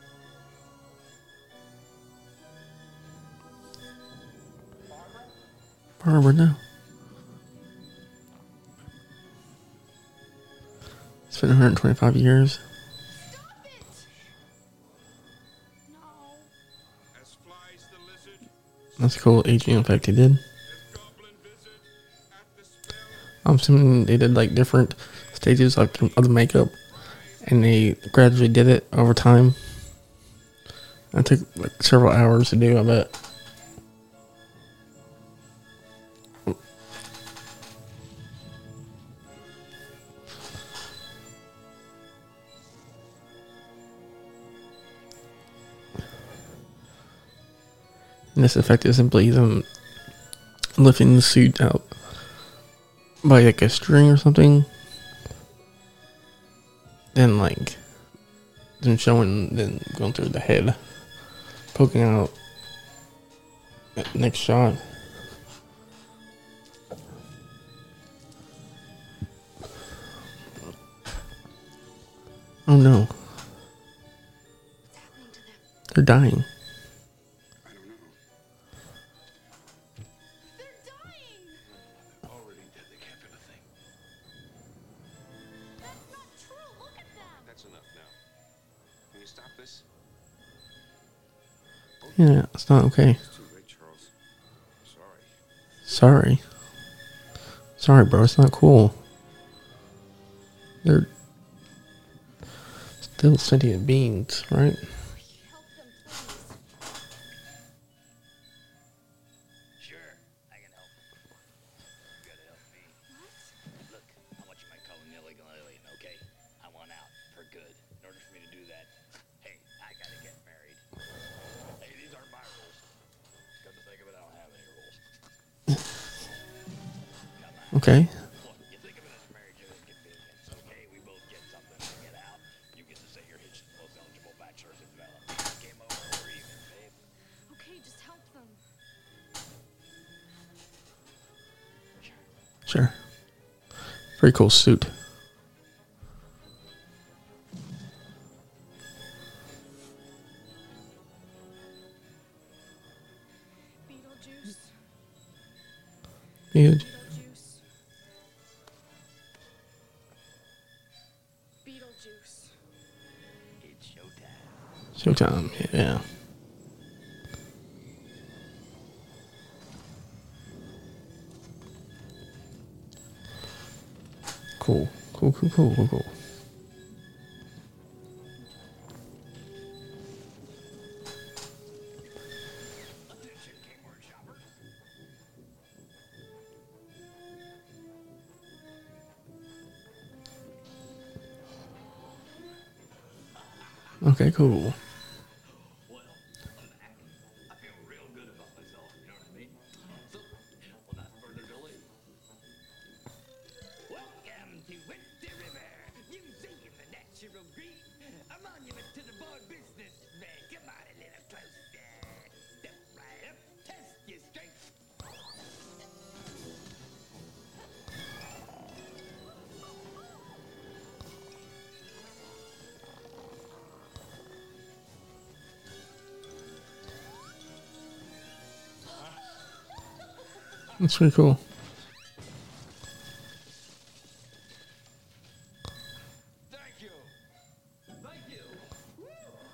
Barbara, no. It's been one hundred twenty-five years. That's a cool aging effect he did. I'm assuming they did like different stages of the makeup, and they gradually did it over time. It took like several hours to do, I bet. And this effect is simply them lifting the suit out by like a string or something. Then like them showing, then going through the head, poking out. Next shot. Oh no. They're dying. Yeah, it's not okay. Sorry. Sorry, bro. It's not cool. They're still sentient beings, right? Okay. Sure. Very cool suit. Beetlejuice. Yeah. Beetlejuice. It's showtime. Showtime. Yeah. Cool. Cool, cool, cool, cool, cool. Okay, cool. Welcome to Winter River, Museum of Natural Green, a monument to the born businessman. Come on a little closer. Step right up, test your strength. That's pretty cool. Thank you. Thank you. Woo.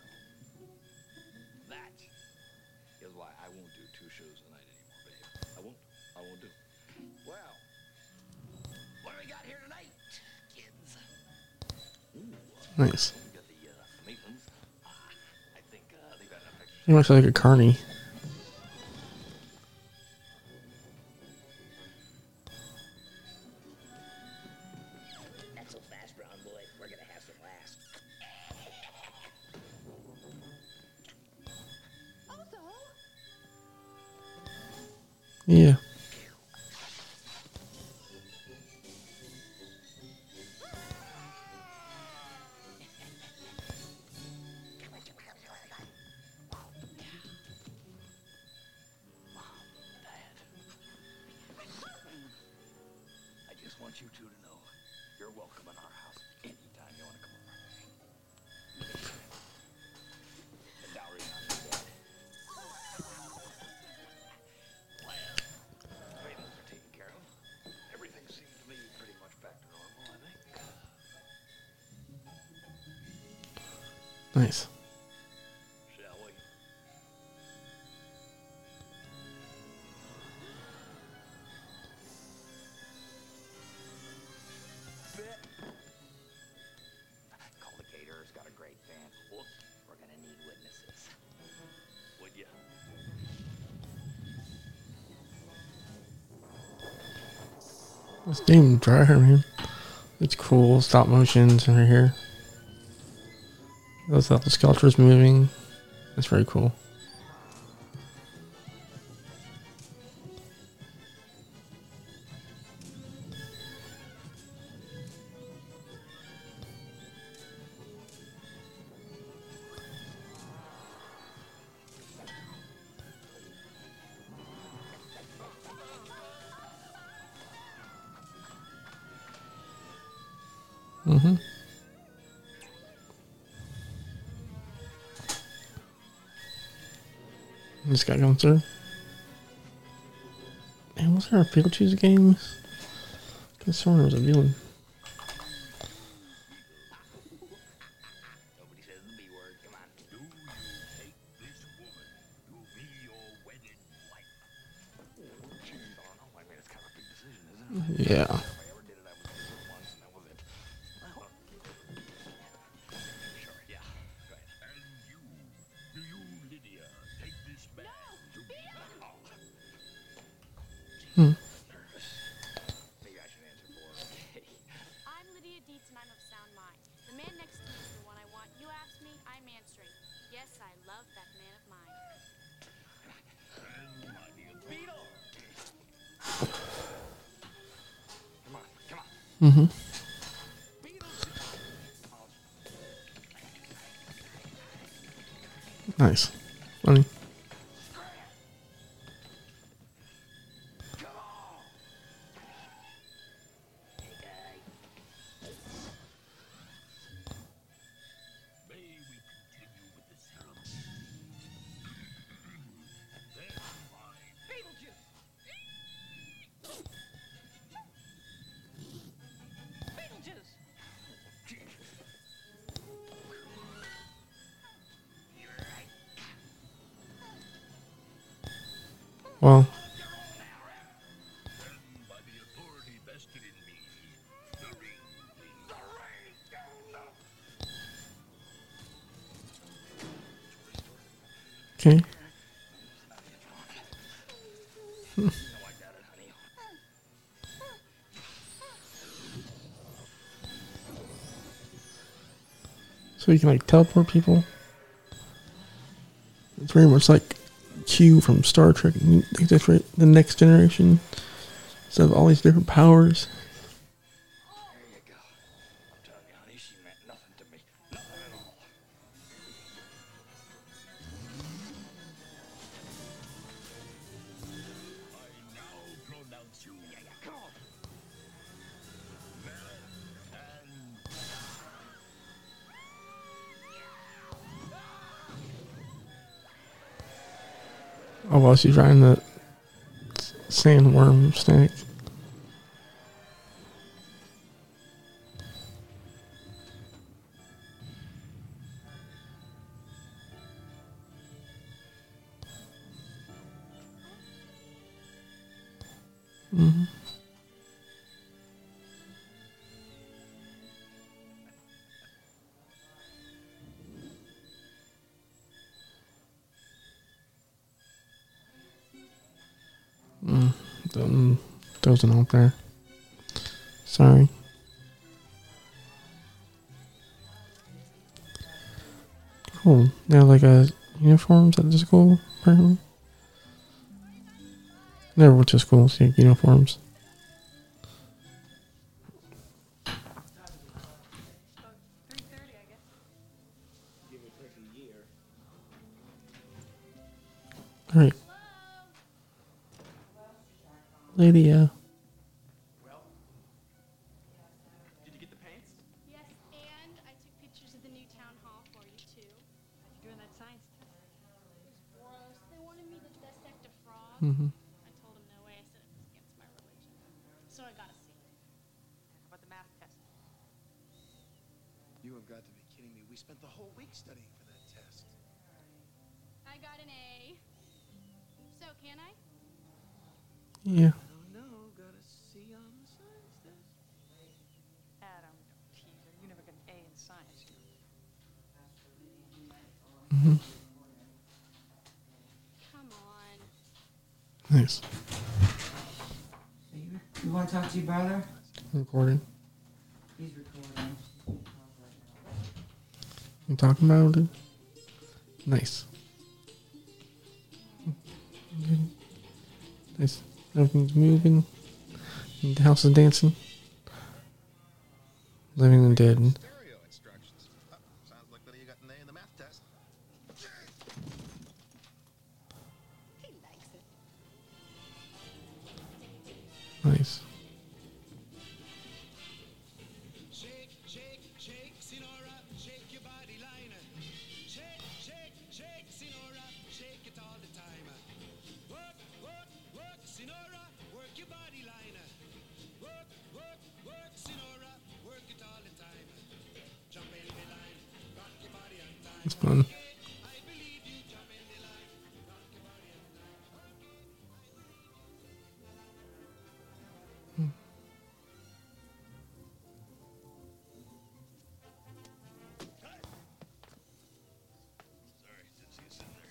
That is why I won't do two shows a night anymore, babe. I won't. I won't do. Well, what do we got here tonight, kids? Ooh, Nice. we got the uh, Maitlands. Uh, I think uh, they've got enough extra. Pretty much like a carny. Not so fast, brown boy. We're gonna have some last. Yeah. I just want you two to know you're welcome in our house anytime you want to come over. The dowry on your dad. Well, Raymond's are taken care of. Everything seems to be pretty much back to normal, I think. Nice. Shall we? Call the caterer's got a great band. Whoops, we're gonna need witnesses. Would ya? This damn dryer, man. It's cool. Stop motions right here. Those how the sculpture's moving. That's very cool. Mm-hmm. This guy comes through. Man, was there a Beetlejuice game? I could have sworn there was a villain. Nobody says the B word. Come on. Do you take this woman to be your wedded wife? Oh, geez, I don't know. I mean, it's kind of a big decision, isn't it? Yeah. If I ever did it, I would do it once, and that was it. Well, sure, yeah. Go ahead. And you, do you, Lydia, take this man to be... Hmm. Nervous. Maybe I should answer for her. Okay. I'm Lydia Dietz and I'm of sound mind. The man next to me is the one I want. You asked me, I'm answering. Yes, I love that man of mine. And my dear Beetle! Come on, come on. Mm-hmm. Nice. Funny. Hey guys, Well, okay. Hmm. So you can like teleport people. It's very much like Q from Star Trek. I think that's right. The Next Generation. So have all these different powers. Oh, well, she's riding the sandworm snake. Mm-hmm. Mm, um, dozing out there. Sorry. Cool. They have like a uniforms at the school, apparently. Never went to school, see uniforms. Alright. Lady, uh. Did you get the paints? Yes, and I took pictures of the new town hall for you, too. How'd you do in that science test? It was gross. They wanted me to dissect a frog. Mm-hmm. I told them no way. I said it was against my religion. So I got a C. How about the math test? You have got to be kidding me. We spent the whole week studying for that test. I got an A. So, can I? Yeah. I don't know. Got a C on the science test. Adam, don't tease her. You never got an A in science. Mm-hmm. Come on. Nice. You, you want to talk to your brother? Recording. He's recording. You talking about it? Nice. Nice. Everything's moving. The house is dancing. Living and dead. Stereo instructions. Oh, sounds like Lydia got an A in the math test. He likes it. Nice. Shake, shake, shake, Sinora, shake your body liner. Shake, shake, shake, Sinora, shake it all the time. Work, work, work, Sinora, work your body liner. Work, work, work, Sinora, work it all the time. Jump in the line, rock your body on time. It's fun. I believe you, jump in the line, rock your body on time. Sorry, didn't see you sitting there.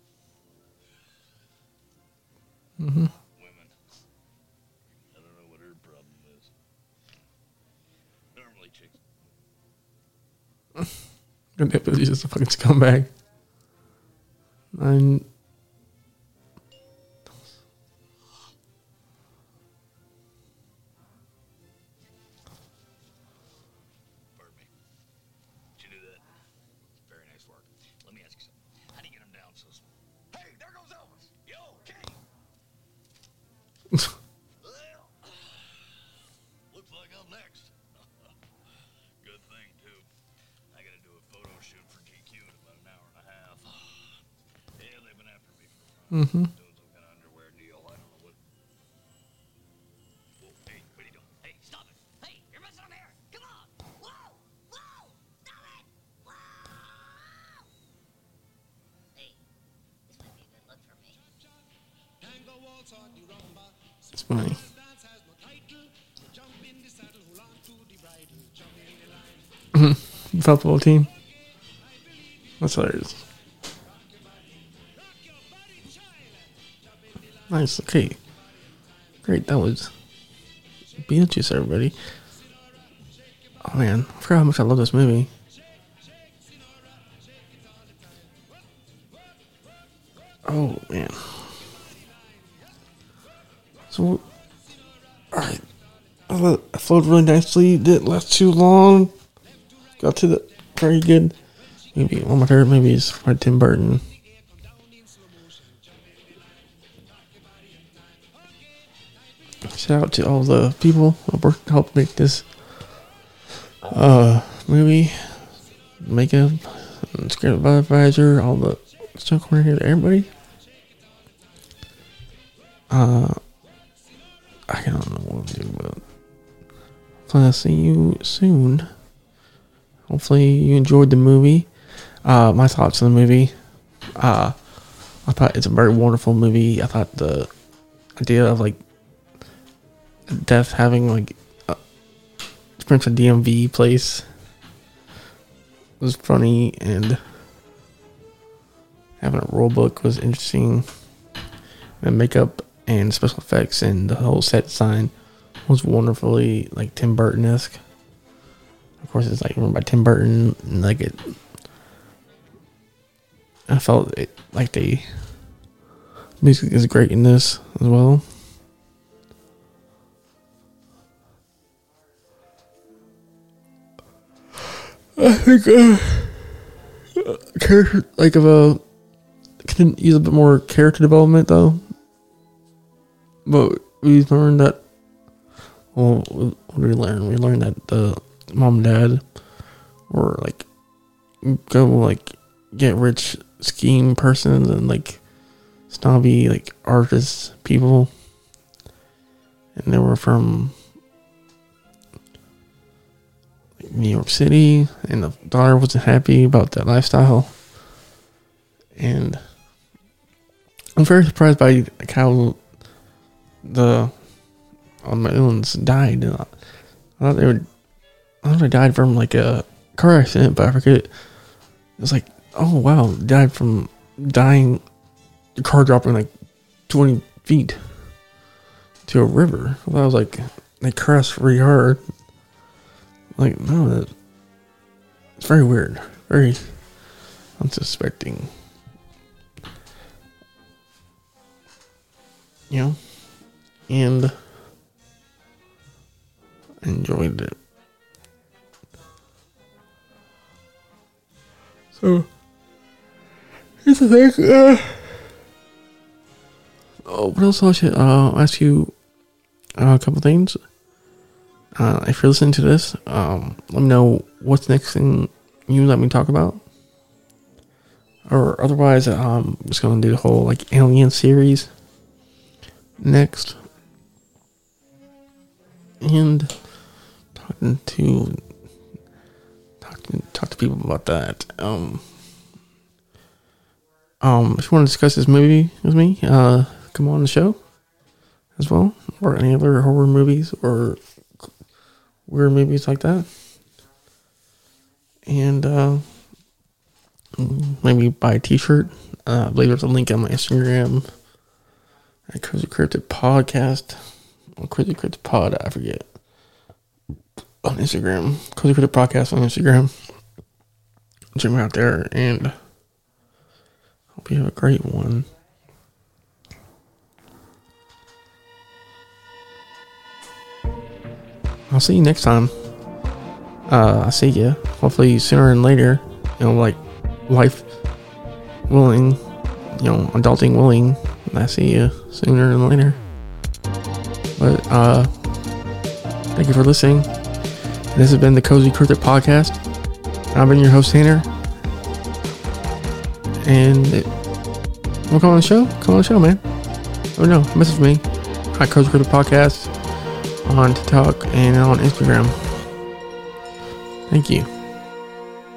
Mm-hmm. Women. I don't know what her problem is. Normally chicks. Good, he's just a fucking scumbag. I'm. Pardon me. Did you do that? Very nice work. Let me ask you something. How do you get him down so small? Hey, there goes Elvis. Yo, King. Well, looks like I'm next. Good thing, too. I gotta do a photo shoot for G Q in about an hour and a half. Yeah, they've been after me for a while. Mm-hmm. Doing some kind of underwear deal. I don't know what. Whoa, hey, what are you doing? Hey, stop it. Hey, you're messing up here. Come on. Whoa, whoa, stop it. Whoa. Hey, this might be a good look for me. Tango It's funny. Football team. That's hilarious. Nice. Okay. Great. That was Beetlejuice, everybody. Oh man, I forgot how much I love this movie. Oh man. So, alright. I, let, I flowed really nicely. Didn't last too long. Got to the very good movie. One of my favorite movies by Tim Burton. Shout out to all the people who worked to help make this uh, movie. Makeup, script advisor, all the stuff coordinator, everybody. Uh, I don't know what to do, but I'll see you soon. Hopefully you enjoyed the movie. Uh, my thoughts on the movie. Uh, I thought it's a very wonderful movie. I thought the idea of like death having like a experience a D M V place was funny, and having a rule book was interesting. And makeup and special effects and the whole set design was wonderfully like Tim Burton-esque. Of course, it's like run by Tim Burton, and like it. I felt it like the music is great in this as well. I think uh, character like of a can use a bit more character development though. But we learned that. Well, what did we learn? We learned that the mom and dad were like go like get rich scheme persons and like snobby like artist people, and they were from New York City, and the daughter wasn't happy about that lifestyle. And I'm very surprised by like how the Villains died. I thought they would. I thought they died from like a car accident, but I forget. It was like, oh wow, died from dying. The car dropping like twenty feet to a river. I was like, they crashed really hard. Like, no, that, it's very weird. Very unsuspecting. You know? And I enjoyed it. So, here's the thing. Uh, oh, what else I should uh, ask you uh, a couple things. Uh, if you're listening to this, um, let me know what's the next thing you let me talk about. Or otherwise, um, I'm just going to do the whole like Alien series next. And talking to talking talk to people about that. Um, um, if you want to discuss this movie with me, uh, come on the show as well, or any other horror movies or weird movies like that, and uh, maybe buy a t-shirt. uh, I believe there's a link on my Instagram at Cozy Cryptid Podcast, or Cozy Cryptid Pod, I forget, on Instagram. Cozy Cryptid Podcast on Instagram. Check me out there, and hope you have a great one. I'll see you next time. Uh, I'll see you. Hopefully sooner than later. You know, like, life willing. You know, adulting willing. I see you sooner than later. But, uh, thank you for listening. This has been the Cozy Cryptid Podcast. I've been your host, Tanner. And, it, wanna come on the show? Come on the show, man. Oh no, message me. Hi, Cozy Cryptid Podcast. On TikTok and on Instagram. Thank you.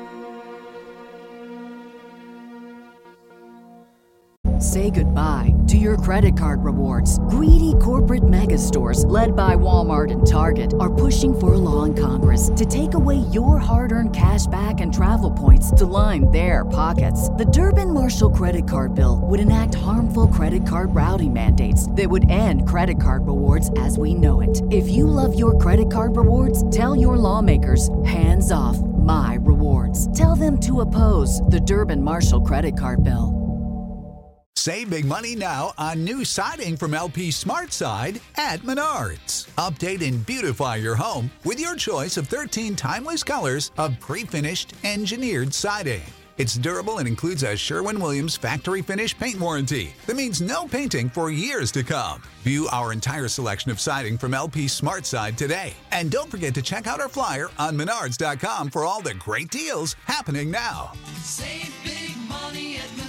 Say goodbye to to your credit card rewards. Greedy corporate mega stores, led by Walmart and Target, are pushing for a law in Congress to take away your hard-earned cash back and travel points to line their pockets. The Durbin-Marshall credit card bill would enact harmful credit card routing mandates that would end credit card rewards as we know it. If you love your credit card rewards, tell your lawmakers, hands off my rewards. Tell them to oppose the Durbin-Marshall credit card bill. Save big money now on new siding from L P SmartSide at Menards. Update and beautify your home with your choice of thirteen timeless colors of pre-finished engineered siding. It's durable and includes a Sherwin-Williams factory finish paint warranty that means no painting for years to come. View our entire selection of siding from L P SmartSide today. And don't forget to check out our flyer on menards dot com for all the great deals happening now. Save big money at Menards.